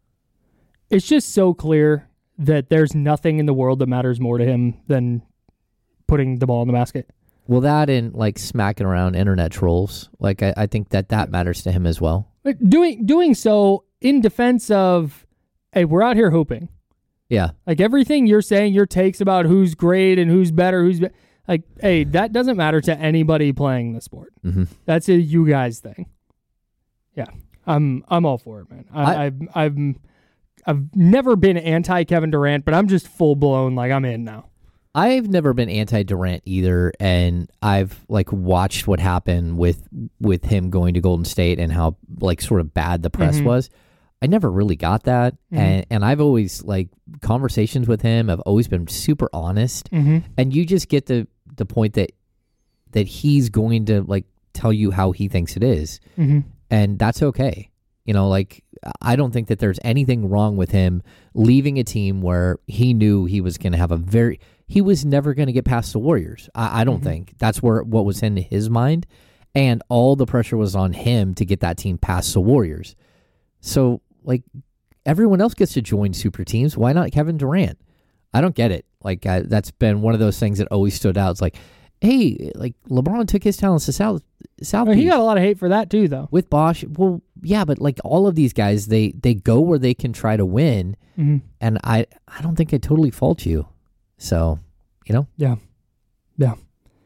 It's just so clear that there's nothing in the world that matters more to him than putting the ball in the basket. Well, that and like smacking around internet trolls, like I, I think that that matters to him as well. Doing doing so in defense of, hey, we're out here hooping. Yeah, like everything you're saying, your takes about who's great and who's better, who's be- like, hey, that doesn't matter to anybody playing the sport. Mm-hmm. That's a you guys thing. Yeah, I'm I'm all for it, man. I, I, I've I've I've never been anti Kevin Durant, but I'm just full blown like I'm in now. I've never been anti-Durant either, and I've like watched what happened with with him going to Golden State and how like sort of bad the press mm-hmm. was. I never really got that, mm-hmm. and and I've always like conversations with him have always been super honest, mm-hmm. and you just get the the point that that he's going to like tell you how he thinks it is, mm-hmm. and that's okay. You know, like I don't think that there's anything wrong with him leaving a team where he knew he was going to have a very He was never going to get past the Warriors. I, I don't mm-hmm. think. That's where what was in his mind. And all the pressure was on him to get that team past the Warriors. So, like, everyone else gets to join super teams. Why not Kevin Durant? I don't get it. Like, uh, that's been one of those things that always stood out. It's like, hey, like, LeBron took his talents to South South. Well, he got a lot of hate for that, too, though. With Bosh. Well, yeah, but, like, all of these guys, they, they go where they can try to win. Mm-hmm. And I, I don't think I totally fault you. So, you know? Yeah. Yeah.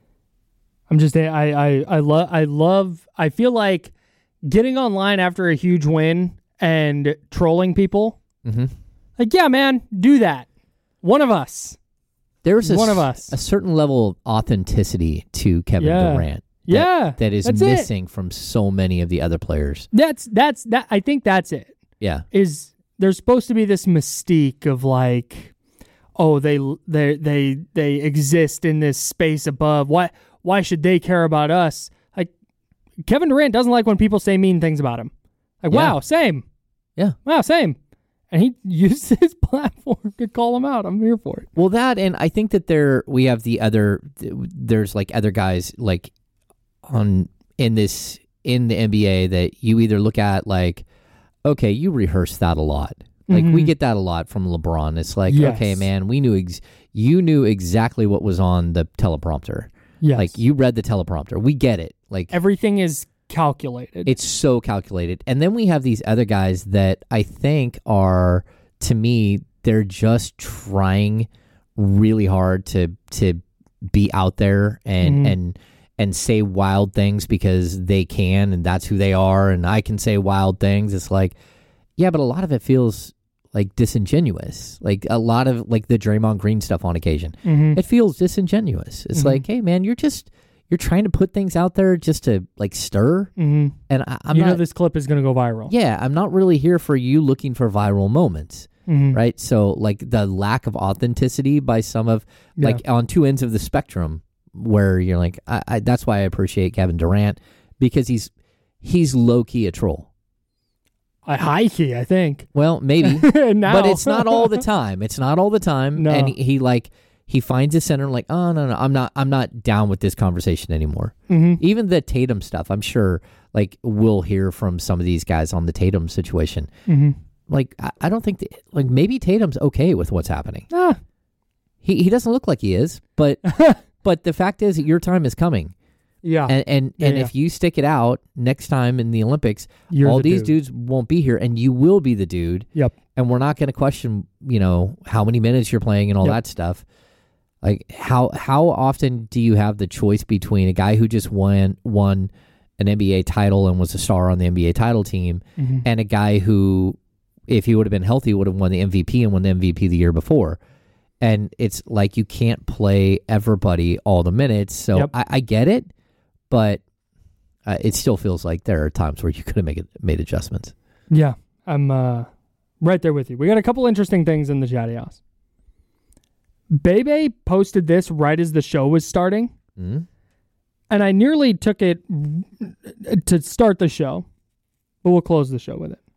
I'm just, I, I, I love, I love, I feel like getting online after a huge win and trolling people. Mm-hmm. Like, yeah, man, do that. One of us. There's a, one of us. a certain level of authenticity to Kevin yeah. Durant. That, yeah. That is missing it. from so many of the other players. That's, that's, that, I think that's it. Yeah. Is there's supposed to be this mystique of like, oh, they they they they exist in this space above. Why why should they care about us? Like, Kevin Durant doesn't like when people say mean things about him. Like, Yeah. wow, same. Yeah. Wow, same. And he used his platform to call him out. I'm here for it. Well, that, and I think that there we have the other. There's like other guys like on in this in the N B A that you either look at like, okay, you rehearse that a lot. Like Mhm. we get that a lot from LeBron. It's like, Yes. okay, man, we knew ex- you knew exactly what was on the teleprompter. Yes. Like you read the teleprompter. We get it. Like Everything is calculated. it's so calculated. And then we have these other guys that I think are, to me, they're just trying really hard to to be out there and Mhm. and and say wild things because they can, and that's who they are, and I can say wild things. It's like, yeah, but a lot of it feels like disingenuous. Like a lot of like the Draymond Green stuff on occasion. Mhm. It feels disingenuous. It's Mhm. like, hey man, you're just you're trying to put things out there just to like stir. Mhm. And I, I'm you not. know this clip is going to go viral. Yeah, I'm not really here for you looking for viral moments, Mhm. right? So like the lack of authenticity by some of like on two ends of the spectrum, where you're like, I, I, that's why I appreciate Kevin Durant because he's he's low key a troll. A high key, I think. Well, maybe, Now. but it's not all the time. It's not all the time. No. And he, he like he finds a center like, oh no no, I'm not I'm not down with this conversation anymore. Mhm. Even the Tatum stuff, I'm sure like we'll hear from some of these guys on the Tatum situation. Mhm. Like I, I don't think that, like maybe Tatum's okay with what's happening. Ah. He he doesn't look like he is, but but the fact is that your time is coming. Yeah. And and, Yeah, and yeah. if you stick it out next time in the Olympics, You're all the these dude. dudes won't be here, and you will be the dude. Yep. And we're not going to question, you know, how many minutes you're playing and all Yep. that stuff. Like how how often do you have the choice between a guy who just won won an N B A title and was a star on the N B A title team, Mhm. and a guy who, if he would have been healthy, would have won the M V P and won the M V P the year before? And it's like you can't play everybody all the minutes. So Yep. I, I get it, but uh, it still feels like there are times where you could have made made adjustments. Yeah, I'm uh, right there with you. We got a couple interesting things in the chatty house. Bebe posted this right as the show was starting, Mm-hmm. and I nearly took it to start the show, but we'll close the show with it.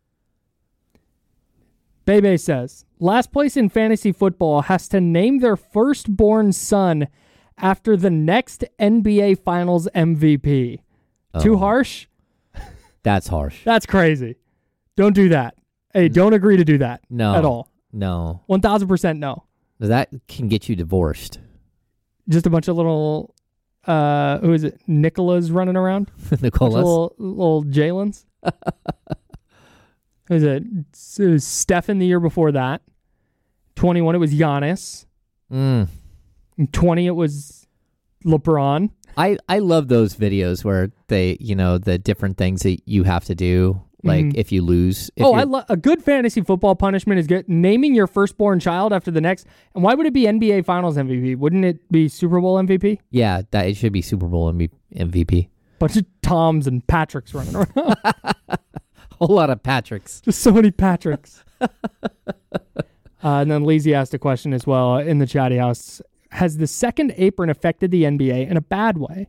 Bebe says, last place in fantasy football has to name their firstborn son after the next N B A Finals M V P. Too Oh. harsh? That's harsh. That's crazy. Don't do that. Hey, don't agree to do that No. at all. No. one thousand percent no. That can get you divorced. Just a bunch of little, uh, who is it? Nicolas running around? Bunch of Nicolas? Little, little Jalen's. Who is it? It was Stephen the year before that. twenty-one, it was Giannis. Mm. And twenty, it was LeBron. I, I love those videos where they, you know, the different things that you have to do. Like Mhm. if you lose. If oh, I you're- love a good fantasy football punishment is good. Naming your firstborn child after the next. And why would it be N B A Finals M V P? Wouldn't it be Super Bowl M V P? Yeah, that it should be Super Bowl M V P. Bunch of Toms and Patricks running around. Whole lot of Patricks. Just so many Patricks. uh, and then Leezy asked a question as well in the chatty house. Has the second apron affected the N B A in a bad way?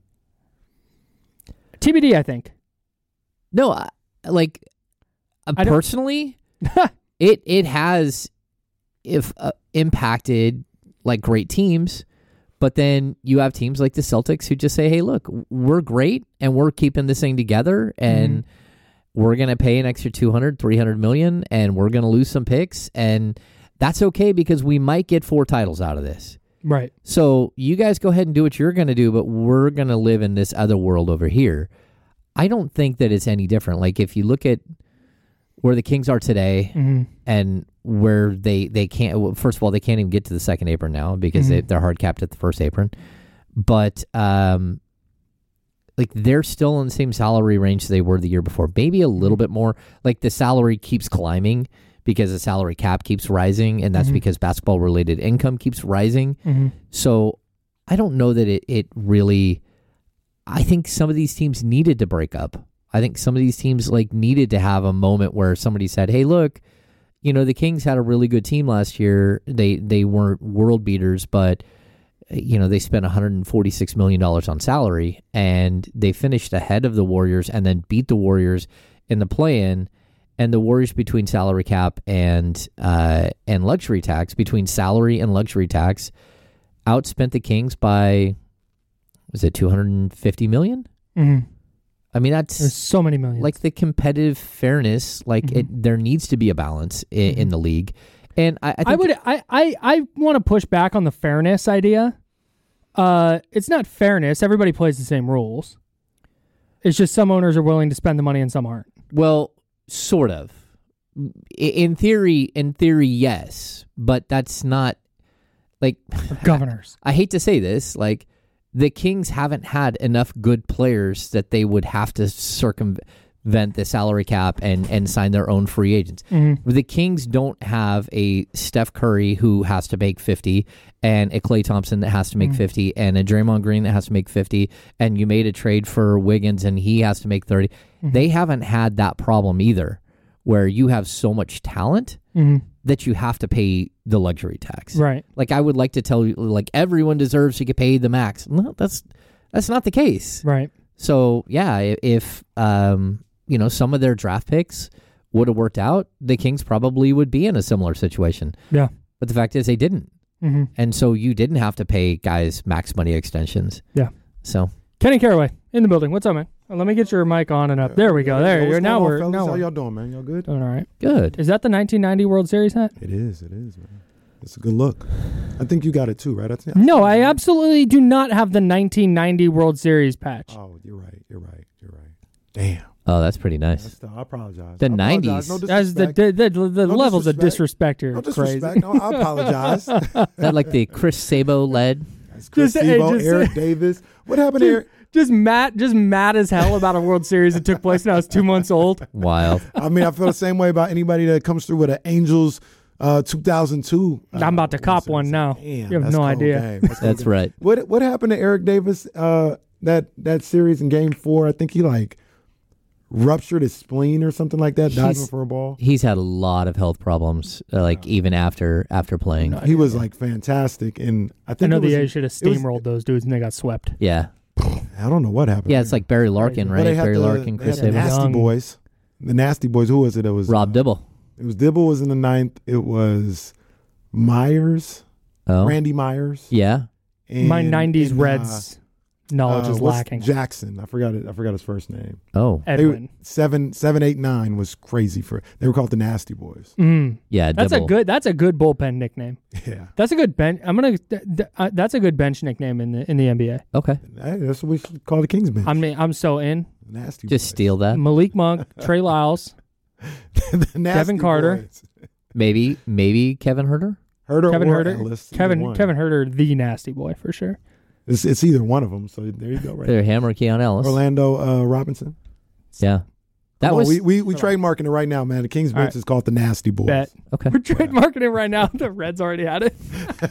T B D, I think. No, I, like uh, I don't- personally, it it has if uh, impacted like great teams, but then you have teams like the Celtics who just say, "Hey, look, we're great and we're keeping this thing together and we're going to pay an extra two hundred, three hundred million and we're going to lose some picks and that's okay because we might get four titles out of this." Right. So you guys go ahead and do what you're going to do, but we're going to live in this other world over here. I don't think that it's any different. Like if you look at where the Kings are today Mhm. and where they, they can't, well, first of all, they can't even get to the second apron now because Mhm. they, they're hard capped at the first apron. But um, like they're still in the same salary range they were the year before, maybe a little bit more. Like the salary keeps climbing because the salary cap keeps rising, and that's Mhm. because basketball related income keeps rising. Mhm. So I don't know that it, it really, I think some of these teams needed to break up. I think some of these teams like needed to have a moment where somebody said, hey, look, you know, the Kings had a really good team last year. They, they weren't world beaters, but you know, they spent one hundred forty-six million dollars on salary, and they finished ahead of the Warriors and then beat the Warriors in the play-in. And the Warriors, between salary cap and uh, and luxury tax, between salary and luxury tax, outspent the Kings by, was it two hundred fifty million dollars? Mm-hmm. I mean, that's There's so many millions. like the competitive fairness. Like Mm-hmm. it, there needs to be a balance in, Mm-hmm. in the league. And I, I, think I would I I, I want to push back on the fairness idea. Uh, it's not fairness. Everybody plays the same rules. It's just some owners are willing to spend the money and some aren't. Well, sort of. I- In theory, in theory, yes, but that's not like Governors. I hate to say this, like the Kings haven't had enough good players that they would have to circumvent the salary cap and, and sign their own free agents. Mm-hmm. The Kings don't have a Steph Curry who has to make fifty and a Klay Thompson that has to make Mm-hmm. fifty and a Draymond Green that has to make fifty, and you made a trade for Wiggins and he has to make thirty. Mm-hmm. They haven't had that problem either, where you have so much talent Mm-hmm. that you have to pay the luxury tax. Right. Like I would like to tell you, like everyone deserves to get paid the max. No, that's that's not the case. Right. So yeah, i- if um you know some of their draft picks would have worked out, the Kings probably would be in a similar situation. Yeah. But the fact is, they didn't, Mm-hmm. and so you didn't have to pay guys max money extensions. Yeah. So Kenny Caraway in the building. What's up, man? Uh, let me get your mic on and up. There we go. There Yo, you go. what's Now going on, we're fellas? now How we're y'all doing, man? Y'all good? doing all right. good. Is that the nineteen ninety World Series hat? It is. It is, man. It's a good look. I think you got it too, right? I think, No, I absolutely do not have the nineteen ninety World Series patch. Oh, you're right. You're right. You're right. Damn. Oh, that's pretty nice. That's the, I apologize. The I apologize. nineties. No That's the disrespect. the, the, the No levels of disrespect. disrespect here. No It's crazy. disrespect. No, I apologize. That like the Chris Sabo led. That's Chris Just- hey, Tebow, just- Eric Davis. What happened here? Just mad, just mad as hell about a World Series that took place when I was two months old. Wild. I mean, I feel the same way about anybody that comes through with an Angels uh, two thousand two. Uh, I'm about to cop one now. Damn, You have that's no cold idea. game. That's, cold That's game. right. What what happened to Eric Davis? Uh, that that series in Game Four, I think he like ruptured his spleen or something like that, diving He's- for a ball. He's had a lot of health problems, uh, like even after after playing. He was like fantastic, and I I think know it was, the A should have it was- steamrolled those dudes and they got swept. Yeah, I don't know what happened. yeah. It's like Barry Larkin, But right? they had Barry the, Larkin, they Chris had the Sabo, Nasty Young. Boys. The Nasty Boys. Who was it? It was Rob uh, Dibble. It was Dibble was in the ninth. It was Myers, Oh, Randy Myers. yeah. And, My nineties and, uh, Reds knowledge uh, is what's lacking. Jackson. I forgot it. I forgot his first name. Oh, They were, Edwin. seven, seven, eight, nine was crazy for. They were called the Nasty Boys. Mm. yeah. That's Dibble. a good. That's a good bullpen nickname. Yeah, That's a good bench. I'm gonna. Th- th- uh, that's a good bench nickname in the in the N B A. Okay, Hey, that's what we should call the Kings bench. I mean, I'm so in. Nasty. just Boys. steal that. Malik Monk, Trey Lyles, The Nasty Kevin Carter. Boys. Maybe, maybe Kevin Herter. Herter Kevin or Herter, Ellis, either Kevin one. Kevin Herter, the nasty boy for sure. It's, it's either one of them. So there you go. Right. They're Hammer Keon Ellis. Orlando uh, Robinson. Yeah, that Come on, was we we we trademarking it right now, man. The Kings All bench right. is called the Nasty Boys. Bet. okay. We're trademarking it right now. The Reds already had it.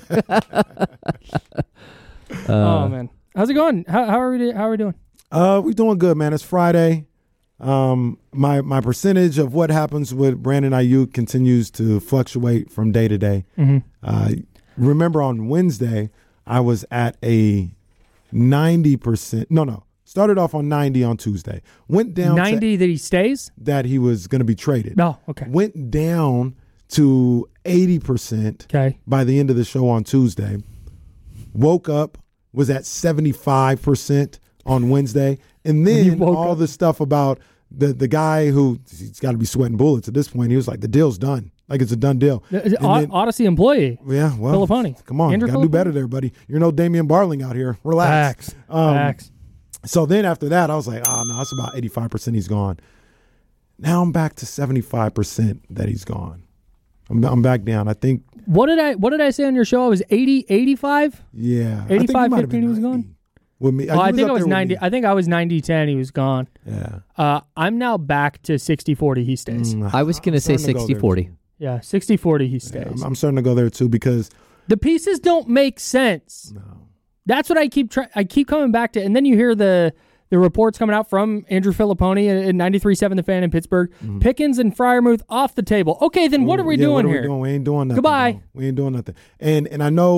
Uh, oh man, how's it going? How, how are we? do- How are we doing? Uh, we doing good, man. It's Friday. Um, my my percentage of what happens with Brandon Ayuk continues to fluctuate from day to day. Mm-hmm. Uh, remember on Wednesday, I was at a ninety percent. No, no. Started off on ninety on Tuesday. Went down Ninety that he stays. to that he was going to be traded. No, okay, Went down to eighty percent okay. by the end of the show on Tuesday. Woke up, was at seventy-five percent on Wednesday. And When you then woke all up. the stuff about the, the guy who, he's got to be sweating bullets at this point. He was like, the deal's done. Like it's a done deal. The- And O- then- Odyssey employee. yeah, well, Filipponi. come on. Andrew Got to do Filipponi? better there, buddy. You're no Damian Barling out here. Relax. Facts. Um, Facts. So then after that, I was like, oh, no, it's about eighty-five percent he's gone. Now I'm back to seventy-five percent that he's gone. I'm, I'm back down. I think, What did I What did I say on your show? I was eighty, eighty-five. yeah. I think he eighty-five, might have fifteen, been he was ninety. gone? With me. Oh, I he think up I was there with ninety. me. I think I was ninety ten. He was gone. Yeah. Uh, I'm now back to sixty forty. He stays. Mm, I was I'm gonna say starting to go sixty there, forty. too. Yeah, sixty forty. He Yeah, stays. I'm, I'm starting to go there too because The pieces don't make sense. no. That's what I keep try- I keep coming back to. And then you hear the the reports coming out from Andrew Filipponi at ninety-three point seven The Fan in Pittsburgh. Pickens and Fryermuth off the table. Okay, then what are we Yeah, doing what are here? We, doing? We ain't doing nothing. Goodbye. bro. We ain't doing nothing. And and I know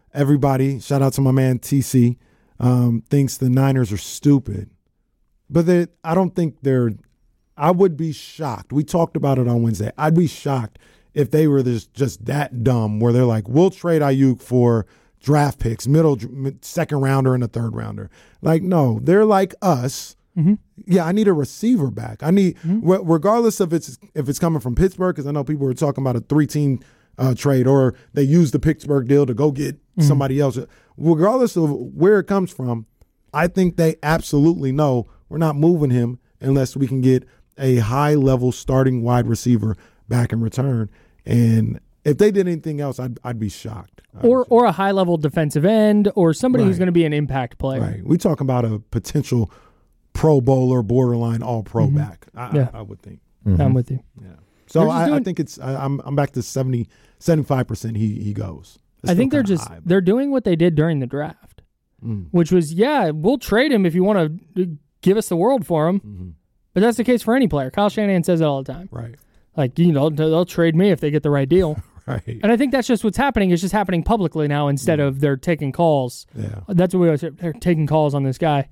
everybody, shout out to my man T C, um, thinks the Niners are stupid. But they, I don't think they're – I would be shocked. We talked about it on Wednesday. I'd be shocked if they were just, just that dumb where they're like, we'll trade Ayuk for draft picks, middle second rounder and a third rounder. Like, no, they're like us. Mm-hmm. Yeah, I need a receiver back. I need mm-hmm. – regardless of it's, if it's coming from Pittsburgh, because I know people were talking about a three-team uh, trade, or they use the Pittsburgh deal to go get mm-hmm. somebody else. Regardless of where it comes from, I think they absolutely know we're not moving him unless we can get a high-level starting wide receiver back in return. And if they did anything else, I'd, I'd be shocked. Or or a high-level defensive end or somebody right. who's going to be an impact player. Right. We talking about a potential Pro Bowler, borderline All-Pro mm-hmm. back, I, yeah. I, I would think. Mm-hmm. I'm with you. Yeah. So I, doing, I think it's I, I'm I'm back to seventy, seventy-five percent he, he goes. It's I think they're just high, they're doing what they did during the draft, mm. which was, yeah, we'll trade him if you want to give us the world for him. Mm-hmm. But that's the case for any player. Kyle Shanahan says it all the time. Right. Like, you know, they'll trade me if they get the right deal. Right. And I think that's just what's happening. It's just happening publicly now instead mm. of they're taking calls. Yeah. That's what we always say. They're taking calls on this guy.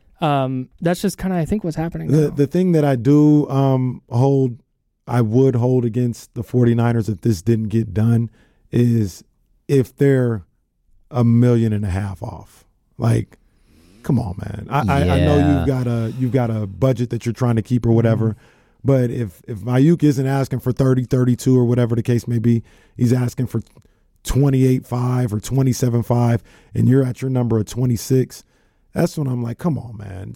Um, that's just kind of, I think, what's happening The now. the thing that I do um, hold, I would hold against the 49ers if this didn't get done is if they're a million and a half off. Like, come on, man. I, yeah. I, I know you've got a you've got a budget that you're trying to keep or whatever. Mm-hmm. But if if Ayuk isn't asking for thirty, thirty-two or whatever the case may be, he's asking for twenty-eight five or twenty-seven five, and you're at your number of twenty-six, that's when I'm like, come on, man.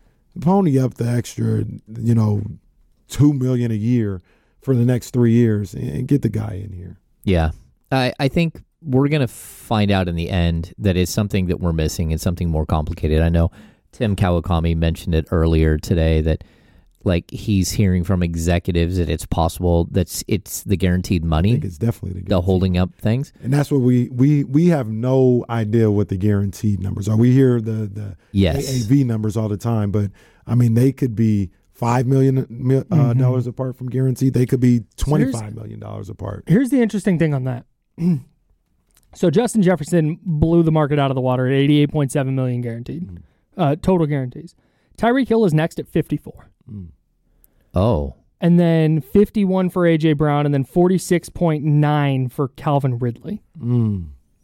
Pony up the extra, you know, two million dollars a year for the next three years and get the guy in here. Yeah. I, I think we're going to find out in the end that it's something that we're missing. It's something more complicated. I know Tim Kawakami mentioned it earlier today that, like, he's hearing from executives that it's possible that it's the guaranteed money. I think it's definitely the, the holding up things. And that's what we we we have no idea what the guaranteed numbers are. We hear the the yes. A A V numbers all the time, but I mean they could be five million uh, mm-hmm. dollars apart from guaranteed. They could be twenty five million dollars apart. Here's the interesting thing on that. So Justin Jefferson blew the market out of the water at eighty eight point seven million guaranteed, mm. uh, total guarantees. Tyreek Hill is next at fifty four. Mm. Oh. And then fifty-one for A J Brown, and then forty-six point nine for Calvin Ridley. Mm.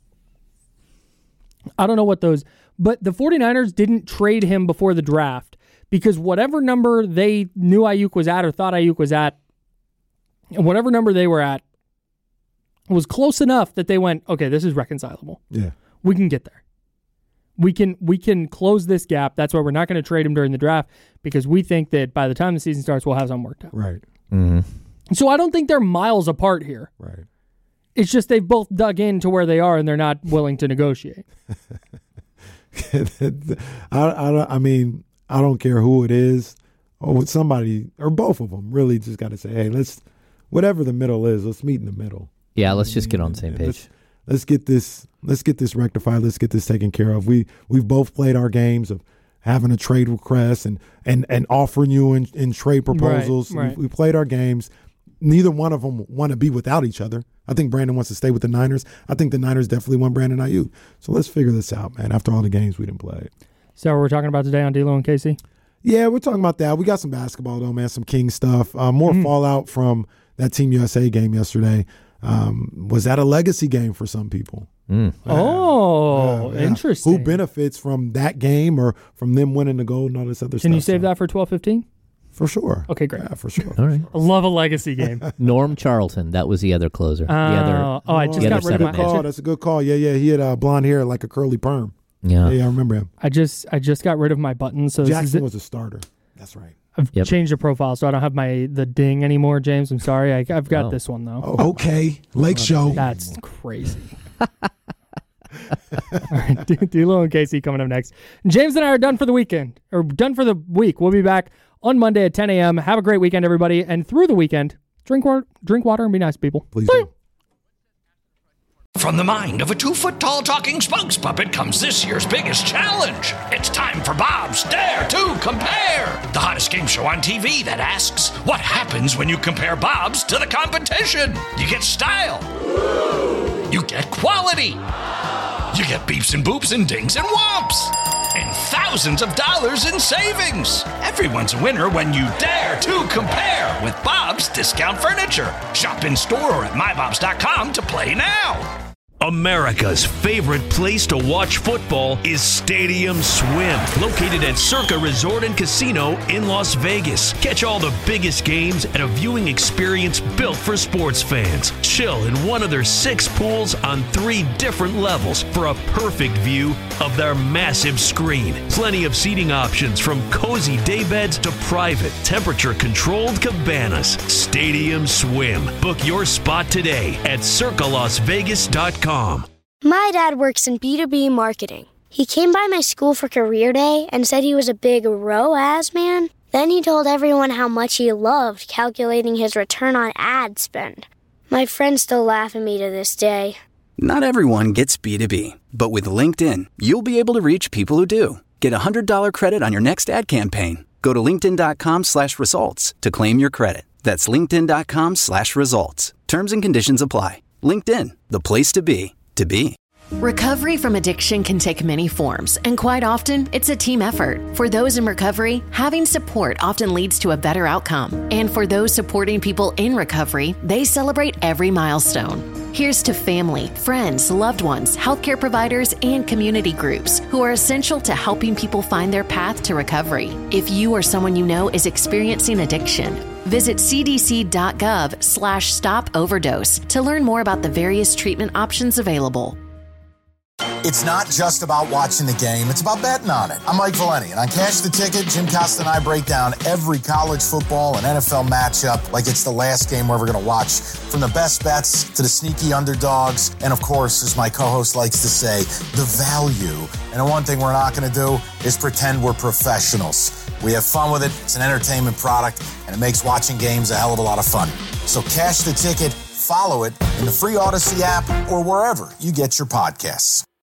I don't know what those... But the 49ers didn't trade him before the draft because whatever number they knew Ayuk was at or thought Ayuk was at, and whatever number they were at, was close enough that they went, okay, this is reconcilable. Yeah. We can get there. We can we can close this gap. That's why we're not going to trade him during the draft because we think that by the time the season starts, we'll have something worked out. Right. Mm-hmm. So I don't think they're miles apart here. Right. It's just they've both dug into where they are and they're not willing to negotiate. I, I, I mean, I don't care who it is or with somebody or both of them really just got to say, hey, let's, whatever the middle is, let's meet in the middle. Yeah, let's just get on the same page. Let's, let's get this. Let's get this rectified. Let's get this taken care of. We we've both played our games of having a trade request and and, and offering you in, in trade proposals. Right, right. We, we played our games. Neither one of them want to be without each other. I think Brandon wants to stay with the Niners. I think the Niners definitely want Brandon Ayuk. So let's figure this out, man. After all the games we didn't play. So we're talking about today on D'Lo and Casey. Yeah, we're talking about that. We got some basketball though, man. Some King stuff. Uh, more mm. fallout from that Team U S A game yesterday. Um, was that a legacy game for some people? Mm. Oh, yeah, yeah. Interesting. Who benefits from that game or from them winning the gold and all this other Can stuff? Can you save so. that for twelve fifteen? For sure. Okay, great. Yeah, for sure. All right. I love a legacy game. Norm Charlton, that was the other closer. Uh, the other, oh, I just oh, got rid of my call. That's a good call. Yeah, yeah. He had uh, blonde hair like a curly perm. Yeah. yeah, yeah. I remember him. I just I just got rid of my buttons. So Jackson this is was a starter. That's right. I've yep. changed the profile, so I don't have my the ding anymore, James. I'm sorry. I, I've got oh. this one, though. Oh, okay. Lake Show. That's crazy. All right, D'Lo and Casey coming up next. James and I are done for the weekend, or done for the week. We'll be back on Monday at ten a.m. Have a great weekend, everybody. And through the weekend, drink water, drink water and be nice, people. Please do. From the mind of a two-foot-tall talking spokes puppet comes this year's biggest challenge. It's time for Bob's Dare to Compare, the hottest game show on T V that asks, what happens when you compare Bob's to the competition? You get style. You get quality. You get beeps and boops and dings and whomps. And thousands of dollars in savings. Everyone's a winner when you dare to compare with Bob's Discount Furniture. Shop in store or at my bobs dot com to play now. America's favorite place to watch football is Stadium Swim, located at Circa Resort and Casino in Las Vegas. Catch all the biggest games at a viewing experience built for sports fans. Chill in one of their six pools on three different levels for a perfect view of their massive screen. Plenty of seating options from cozy daybeds to private, temperature-controlled cabanas. Stadium Swim. Book your spot today at circa las vegas dot com. My dad works in B two B marketing. He came by my school for career day and said he was a big R O A S man. Then he told everyone how much he loved calculating his return on ad spend. My friends still laugh at me to this day. Not everyone gets B two B, but with LinkedIn, you'll be able to reach people who do. Get a one hundred dollars credit on your next ad campaign. Go to linkedin.com slash results to claim your credit. That's linkedin.com slash results. Terms and conditions apply. LinkedIn, the place to be, to be. Recovery from addiction can take many forms, and quite often, it's a team effort. For those in recovery, having support often leads to a better outcome. And for those supporting people in recovery, they celebrate every milestone. Here's to family, friends, loved ones, healthcare providers, and community groups who are essential to helping people find their path to recovery. If you or someone you know is experiencing addiction, visit cdc.gov slash stop overdose to learn more about the various treatment options available. It's not just about watching the game, it's about betting on it. I'm Mike Valeni, and on Cash the Ticket, Jim Costa and I break down every college football and N F L matchup like it's the last game we're ever going to watch, from the best bets to the sneaky underdogs, and of course, as my co-host likes to say, the value. And the one thing we're not going to do is pretend we're professionals. We have fun with it, it's an entertainment product, and it makes watching games a hell of a lot of fun. So Cash the Ticket, follow it in the free Odyssey app or wherever you get your podcasts.